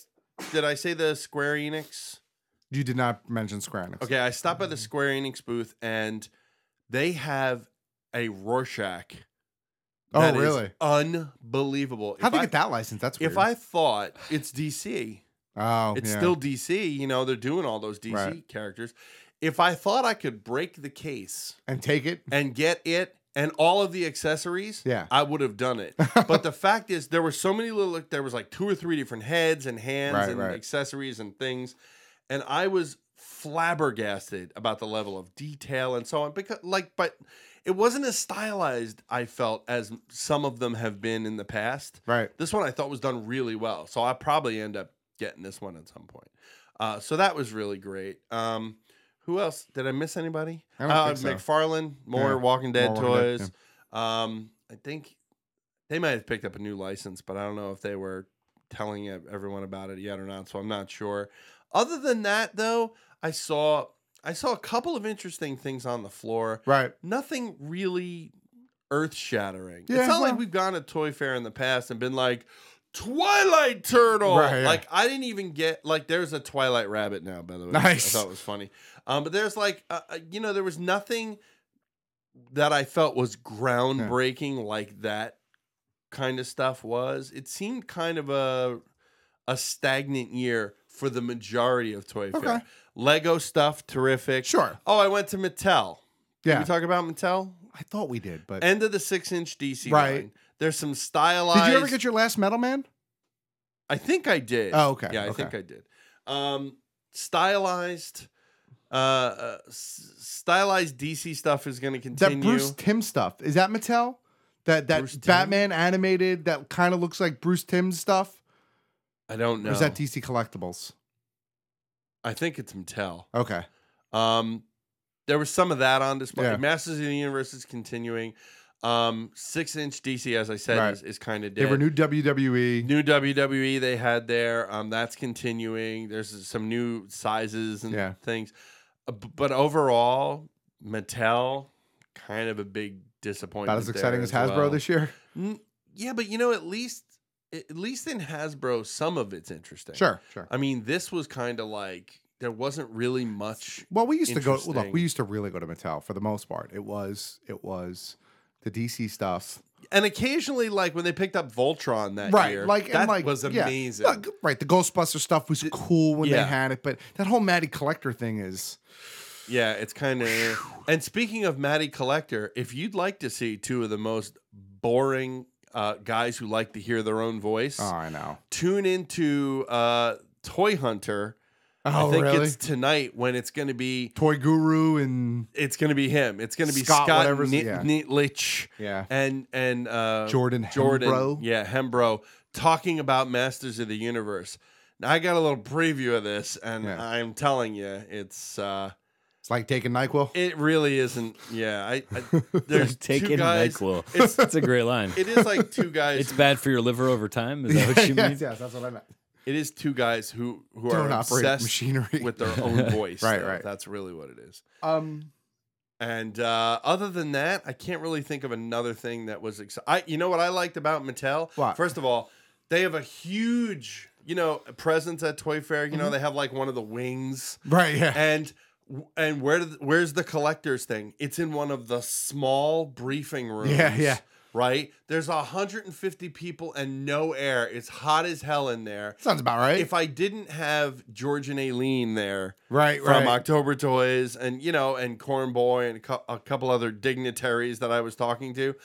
L: I say the Square Enix?
N: You did not mention Square Enix.
L: Okay, I stopped by the Square Enix booth and they have a Rorschach.
N: Oh, really?
L: Unbelievable.
N: How'd they get that license? That's weird.
L: If I thought it's DC, it's
N: yeah.
L: still DC. They're doing all those DC characters. If I thought I could break the case
N: and take it
L: and get it and all of the accessories,
N: yeah,
L: I would have done it. But the fact is, there were so many there was like 2 or 3 different heads and hands and accessories and things, and I was flabbergasted about the level of detail and so on. But it wasn't as stylized, I felt, as some of them have been in the past.
N: Right.
L: This one I thought was done really well, so I'll probably end up getting this one at some point. So that was really great. Who else? Did I miss anybody?
N: I don't think so.
L: McFarlane, more Walking Dead toys.
N: Dead,
L: I think they might have picked up a new license, but I don't know if they were telling everyone about it yet or not, so I'm not sure. Other than that, though, I saw a couple of interesting things on the floor.
N: Right.
L: Nothing really earth-shattering.
N: Yeah,
L: it's not like we've gone to Toy Fair in the past and been like, Twilight Turtle!
N: Right, yeah.
L: Like, I didn't even get... Like, there's a Twilight Rabbit now, by the way.
N: Nice.
L: I thought it was funny. But there's like... there was nothing that I felt was groundbreaking like that kind of stuff was. It seemed kind of a stagnant year for the majority of Toy Fair. Lego stuff, terrific.
N: Sure.
L: Oh, I went to Mattel.
N: Yeah.
L: Did we talk about Mattel?
N: I thought we did, but
L: End of the 6-inch DC
N: Right.
L: line. There's some stylized...
N: Did you ever get your last Metal Man?
L: I think I did.
N: Oh, okay.
L: Yeah, I
N: Okay.
L: think I did. Stylized DC stuff is going to continue.
N: That Bruce Timm stuff, is that Mattel? That
L: Bruce
N: Batman animated that kind of looks like Bruce Timm's stuff?
L: I don't know.
N: Or is that DC Collectibles?
L: I think it's Mattel.
N: Okay.
L: There was some of that on display.
N: Yeah.
L: Masters of the Universe is continuing. 6-inch DC, as I said,
N: Right.
L: is kind of dead.
N: They were new WWE.
L: New WWE they had there. That's continuing. There's some new sizes and things. But overall, Mattel, kind of a big disappointment.
N: Not as exciting
L: there
N: as Hasbro
L: well.
N: this year.
L: Yeah, but at least in Hasbro, some of it's interesting.
N: Sure.
L: I mean, this was kind of like there wasn't really much.
N: Well, we used to go. Look,
L: interesting.
N: we used to really go to Mattel for the most part. It was the DC stuff.
L: And occasionally, like when they picked up Voltron that
N: Right,
L: year,
N: like
L: that
N: and
L: was
N: yeah.
L: amazing.
N: Right, the Ghostbuster stuff was cool when they
L: yeah.
N: had it, but that whole Matty Collector thing is.
L: Yeah, it's kind of. And speaking of Matty Collector, if you'd like to see 2 of the most boring guys who like to hear their own voice,
N: Oh, I know.
L: tune into Toy Hunter
N: Oh,
L: I think
N: really?
L: it's tonight when it's going to be
N: Toy Guru and
L: it's going to be him. It's going to be
N: Scott,
L: Scott
N: whatever's- yeah.
L: Neatlich,
N: Yeah.
L: and
N: Jordan Hembrow.
L: yeah, Hembrow, talking about Masters of the Universe. Now I got a little preview of this, and I'm telling you, it's
N: like taking NyQuil.
L: It really isn't. Yeah, I there's
M: Taking
L: two guys.
M: NyQuil. It's a great line.
L: It is like two guys.
M: It's bad for your liver over time. Is that what you mean?
N: Yes, that's what I meant.
L: It is two guys who
N: Don't
L: are
N: operate
L: obsessed
N: machinery.
L: with their own voice.
N: Right,
L: though.
N: right.
L: That's really what it is.
N: And
L: other than that, I can't really think of another thing that was exciting. You know what I liked about Mattel?
N: What?
L: First of all, they have a huge, presence at Toy Fair. You know, they have like one of the wings.
N: Right, yeah.
L: And where's the collector's thing? It's in one of the small briefing rooms.
N: Yeah.
L: Right? There's 150 people and no air. It's hot as hell in there.
N: Sounds about right.
L: If I didn't have George and Aileen there,
N: Right,
L: from
N: right.
L: October Toys and and Corn Boy and a couple other dignitaries that I was talking to,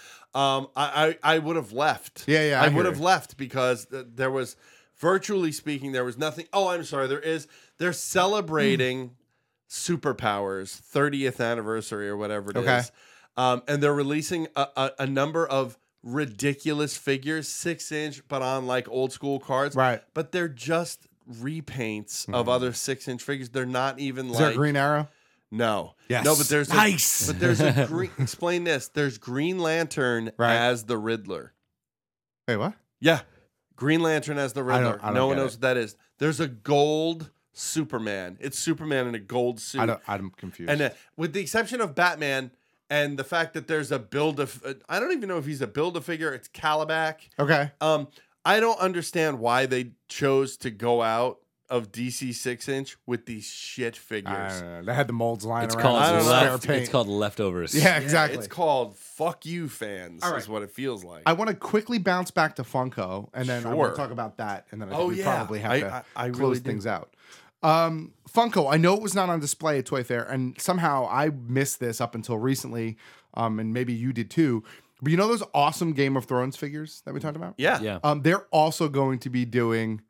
L: I would have left.
N: Yeah,
L: I
N: I
L: would
N: hear
L: have
N: you.
L: left because there was, virtually speaking, there was nothing. Oh, I'm sorry. They're celebrating Superpowers 30th anniversary or whatever it is.
N: Okay.
L: And they're releasing a number of ridiculous figures, 6-inch, but on like old school cards.
N: Right.
L: But they're just repaints of other 6-inch figures. They're not even
N: Is
L: like
N: there a Green Arrow?
L: No.
N: Yes.
L: No, but there's
N: Nice.
L: but there's a green. Explain this. There's Green Lantern
N: Right.
L: as the Riddler.
N: Wait, what?
L: Yeah, Green Lantern as the Riddler.
N: I don't
L: No one
N: get
L: knows what that is. There's a gold Superman. It's Superman in a gold suit.
N: I'm confused.
L: And with the exception of Batman and the fact that there's a I don't even know if he's a Build-A-Figure. It's Calabac.
N: Okay.
L: I don't understand why they chose to go out of DC 6-inch with these shit figures.
N: They had the molds lying
M: It's
N: around.
M: called
N: with spare
M: left,
N: paint.
M: It's called leftovers.
N: Yeah, exactly.
L: It's called "Fuck You, Fans."
N: All right.
L: Is what it feels like.
N: I want to quickly bounce back to Funko, and then I want
L: Sure.
N: to talk about that, and then I
L: Oh,
N: think we
L: yeah.
N: probably have to
L: I
N: close
L: really do.
N: things out. Funko, I know it was not on display at Toy Fair, and somehow I missed this up until recently, and maybe you did too. But you know those awesome Game of Thrones figures that we talked about?
L: Yeah.
M: Yeah.
N: They're also going to be doing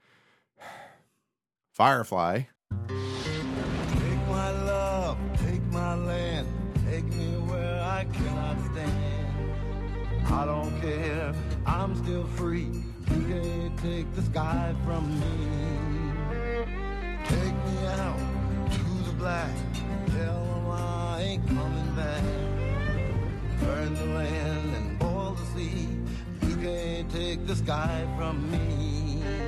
N: Firefly.
U: Take my love, take my land, take me where I cannot stand. I don't care, I'm still free. You can't take the sky from me. Take me out to the black, tell them I ain't coming back. Burn the land and boil the sea. You can't take the sky from me.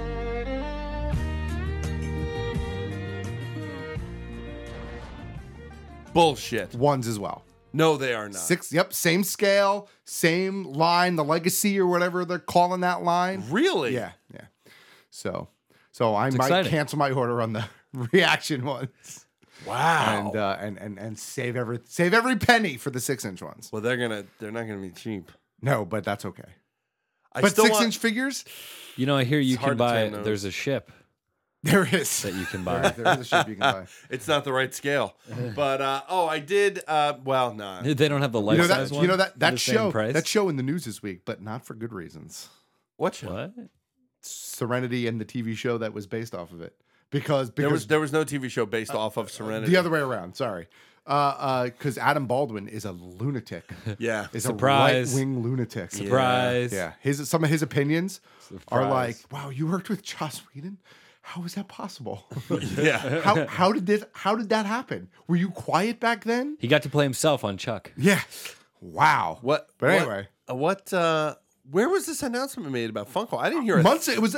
L: Bullshit.
N: Ones as well.
L: No, they are not.
N: 6, yep, same scale, same line, the legacy or whatever they're calling that line.
L: Really?
N: Yeah. So I
M: It's
N: might
M: exciting.
N: cancel my order on the reaction ones.
L: Wow.
N: And save every penny for the 6-inch ones.
L: Well, they're not gonna be cheap.
N: No, but that's okay.
L: I
N: But
L: still
N: 6-inch figures,
M: You know, I hear you
L: It's
M: can
L: hard to
M: buy.
L: turn those.
M: There's a ship
N: there is.
M: that you can buy.
N: There is a ship you can buy.
L: It's not the right scale. But I did. Well, no.
M: They don't have the
N: You
M: life
N: know
M: size
N: that
M: one.
N: you know that
M: for
N: that
M: the same
N: show
M: price?
N: that show in the news this week, but not for good reasons.
L: What show?
M: What?
N: Serenity and the TV show that was based off of it. Because
L: There was no TV show based off of Serenity.
N: the other way around. Sorry, because Adam Baldwin is a lunatic.
L: Yeah.
N: Is
M: Surprise.
N: a right wing lunatic.
M: Surprise.
N: Yeah, some of his opinions are
M: Surprise.
N: like, "Wow, you worked with Joss Whedon? How is that possible?
L: Yeah.
N: How did that happen? Were you quiet back then?
M: He got to play himself on Chuck.
N: Yeah. Wow.
L: What?
N: But anyway,
L: Where was this announcement made about Funko? I didn't hear it.
N: months. It was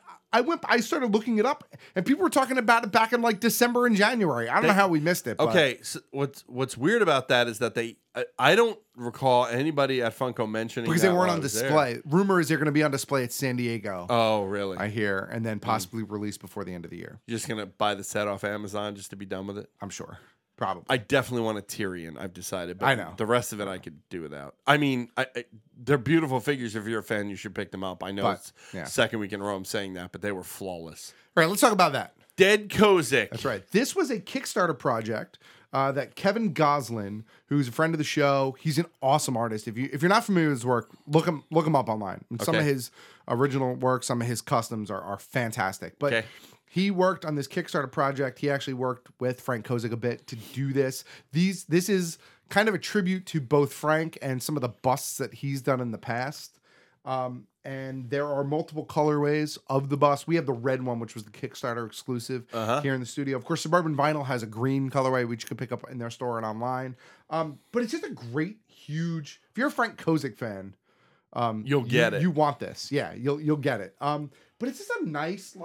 N: I started looking it up, and people were talking about it back in like December and January. I don't know how we missed it. But
L: Okay, so what's weird about that is that I don't recall anybody at Funko mentioning
N: because
L: that
N: they weren't
L: while
N: on
L: I was there.
N: display. Rumor is they're going to be on display at San Diego.
L: Oh, really?
N: I hear, and then possibly released before the end of the year.
L: You're just gonna buy the set off Amazon just to be done with it?
N: I'm sure, probably.
L: I definitely want a Tyrion. I've decided. But
N: I know.
L: the rest of it I could do without. I mean, they're beautiful figures. If you're a fan, you should pick them up. I know
N: But,
L: it's
N: yeah.
L: second week in a row I'm saying that, but they were flawless.
N: All right, let's talk about that.
L: Dead Kozik.
N: That's right. This was a Kickstarter project that Kevin Goslin, who's a friend of the show, he's an awesome artist. If you're not familiar with his work, look him up online. And some of
L: Okay.
N: his original work, some of his customs are fantastic. But
L: Okay.
N: He worked on this Kickstarter project. He actually worked with Frank Kozik a bit to do this. This is kind of a tribute to both Frank and some of the busts that he's done in the past. And there are multiple colorways of the bust. We have the red one, which was the Kickstarter exclusive here in the studio. Of course, Suburban Vinyl has a green colorway, which you can pick up in their store and online. But it's just a great, huge. If you're a Frank Kozik fan,
L: you'll get it.
N: You want this, yeah? You'll get it. But it's just a nice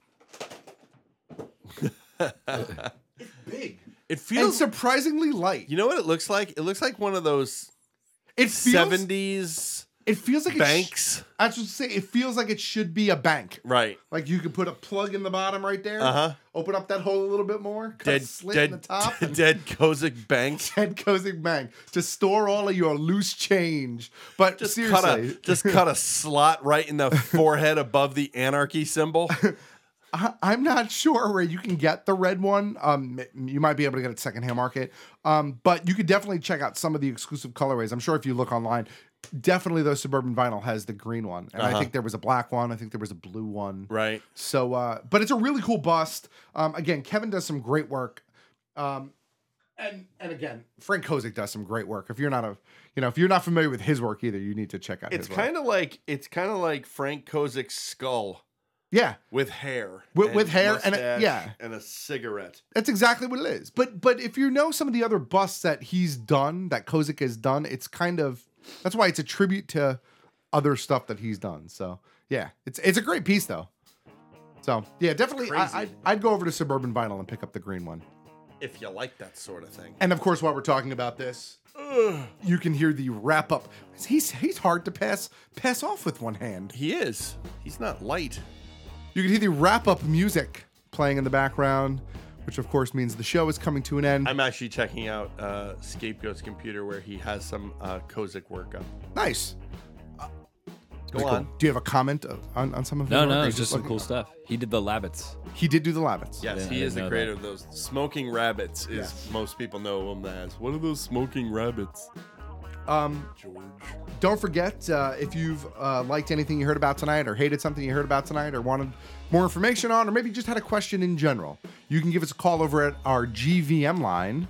N: it's big.
L: It feels
N: and surprisingly light.
L: You know what it looks like? It looks like one of those 70s.
N: It feels like
L: banks.
N: I was just say it feels like it should be a bank.
L: Right.
N: Like you could put a plug in the bottom right there. Open up that hole a little bit more. Cut a slit in the top.
L: Dead Kozik Bank.
N: Dead Kozik Bank to store all of your loose change. But
L: just
N: seriously,
L: cut a slot right in the forehead above the anarchy symbol.
N: I'm not sure where you can get the red one. You might be able to get it secondhand market. But you could definitely check out some of the exclusive colorways. I'm sure if you look online, definitely though Suburban Vinyl has the green one. And I think there was a black one. I think there was a blue one.
L: Right.
N: So, but it's a really cool bust. Again, Kevin does some great work. And again, Frank Kozik does some great work. If you're not familiar with his work either, you need to check out his work.
L: It's kind of like Frank Kozik's skull.
N: Yeah,
L: with hair,
N: with hair, and
L: a cigarette.
N: That's exactly what it is. But if you know some of the other busts that he's done, that Kozik has done, it's kind of that's why it's a tribute to other stuff that he's done. So yeah, it's a great piece though. So yeah, definitely, I'd go over to Suburban Vinyl and pick up the green one
L: if you like that sort of thing.
N: And of course, while we're talking about this, you can hear the wrap up. He's hard to pass off with one hand.
L: He is. He's not light.
N: You can hear the wrap-up music playing in the background, which of course means the show is coming to an end.
L: I'm actually checking out Scapegoat's computer where he has some Kozik work up.
N: Nice.
L: Go on.
N: Do you have a comment on some of his work?
M: No, it's just some cool stuff. He did the Labbits.
N: He did do the Labbits.
L: Yes, he is the creator of those. Smoking Rabbits is most people know him as. What are those smoking rabbits?
N: George. Don't forget, if you've liked anything you heard about tonight or hated something you heard about tonight or wanted more information on or maybe just had a question in general, you can give us a call over at our GVM line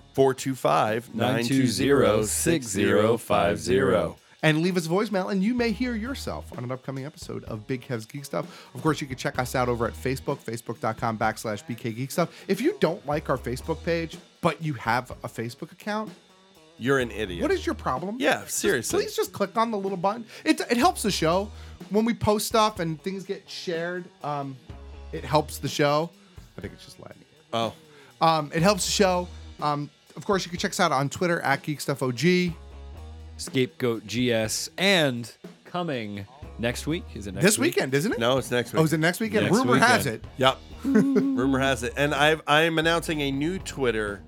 L: 425-920-6050
N: and leave us a voicemail and you may hear yourself on an upcoming episode of Big Kev's Geek Stuff. Of course, you can check us out over at Facebook, facebook.com/BK Geek Stuff. If you don't like our Facebook page, but you have a Facebook account,
L: you're an idiot.
N: What is your problem?
L: Yeah, seriously.
N: Please just click on the little button. It helps the show. When we post stuff and things get shared, it helps the show. I think it's just lagging.
L: Oh.
N: It helps the show. Of course, you can check us out on Twitter at GeekStuffOG.
M: Scapegoat GS. And coming next week. Is it next week?
N: This weekend, isn't it?
L: No, it's next week.
N: Oh, is it next weekend? Rumor has it.
L: Yep. Rumor has it. And I'm announcing a new Twitter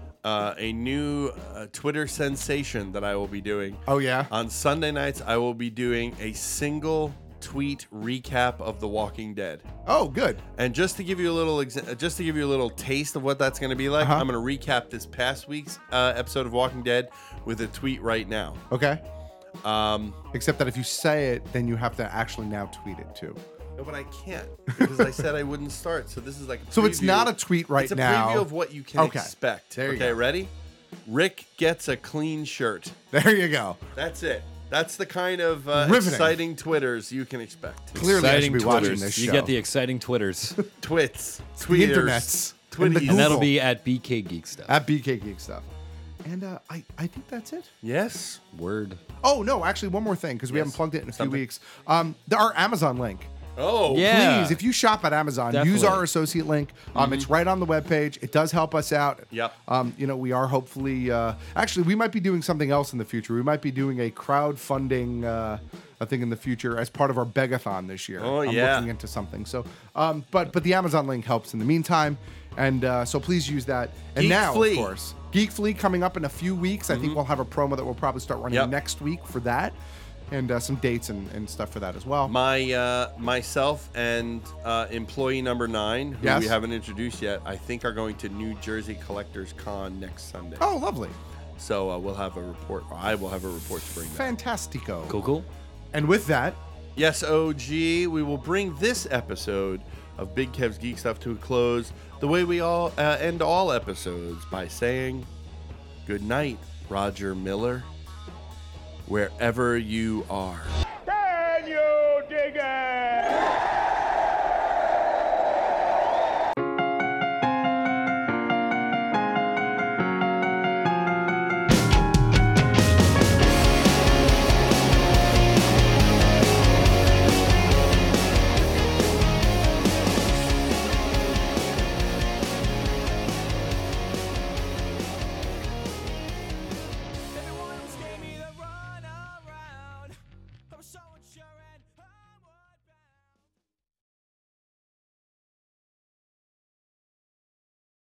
L: sensation that I will be doing.
N: Oh yeah.
L: On Sunday nights, I will be doing a single tweet recap of The Walking Dead.
N: Oh, good.
L: And just to give you a little taste of what that's going to be like, I'm going to recap this past week's episode of Walking Dead with a tweet right now.
N: Okay. Except that if you say it, then you have to actually now tweet it too.
L: No, but I can't because I said I wouldn't start. So this is like a preview.
N: So it's not a tweet right now.
L: It's a preview of what you can expect.
N: There you go.
L: Ready? Rick gets a clean shirt.
N: There you go.
L: That's it. That's the kind of exciting Twitters you can expect.
N: Clearly, I should be watching this show.
M: You get the exciting Twitters.
L: Twits.
N: The internets.
L: Twitties.
M: And that'll be at BK Geek Stuff.
N: At BK Geek Stuff. And I think that's it.
L: Yes.
M: Word.
N: Oh, no. Actually, one more thing because we haven't plugged it in a few weeks. Our Amazon link.
L: Oh,
M: yeah.
N: Please, if you shop at Amazon, use our associate link. It's right on the webpage. It does help us out.
L: Yep.
N: We are hopefully actually we might be doing something else in the future. We might be doing a crowdfunding a thing in the future as part of our Begathon this year.
L: Oh,
N: I'm
L: yeah.
N: looking into something. So but the Amazon link helps in the meantime. And so please use that. And now, of course, Geek Flea coming up in a few weeks. I think we'll have a promo that we'll probably start running next week for that. And some dates and stuff for that as well.
L: Myself and employee number 9, who we haven't introduced yet, I think are going to New Jersey Collectors Con next Sunday.
N: Oh, lovely.
L: So we'll have a report. Or I will have a report to bring back.
N: Fantastico.
M: Cool.
N: And with that,
L: Yes, OG, we will bring this episode of Big Kev's Geek Stuff to a close the way we all end all episodes, by saying good night, Roger Miller, wherever you are.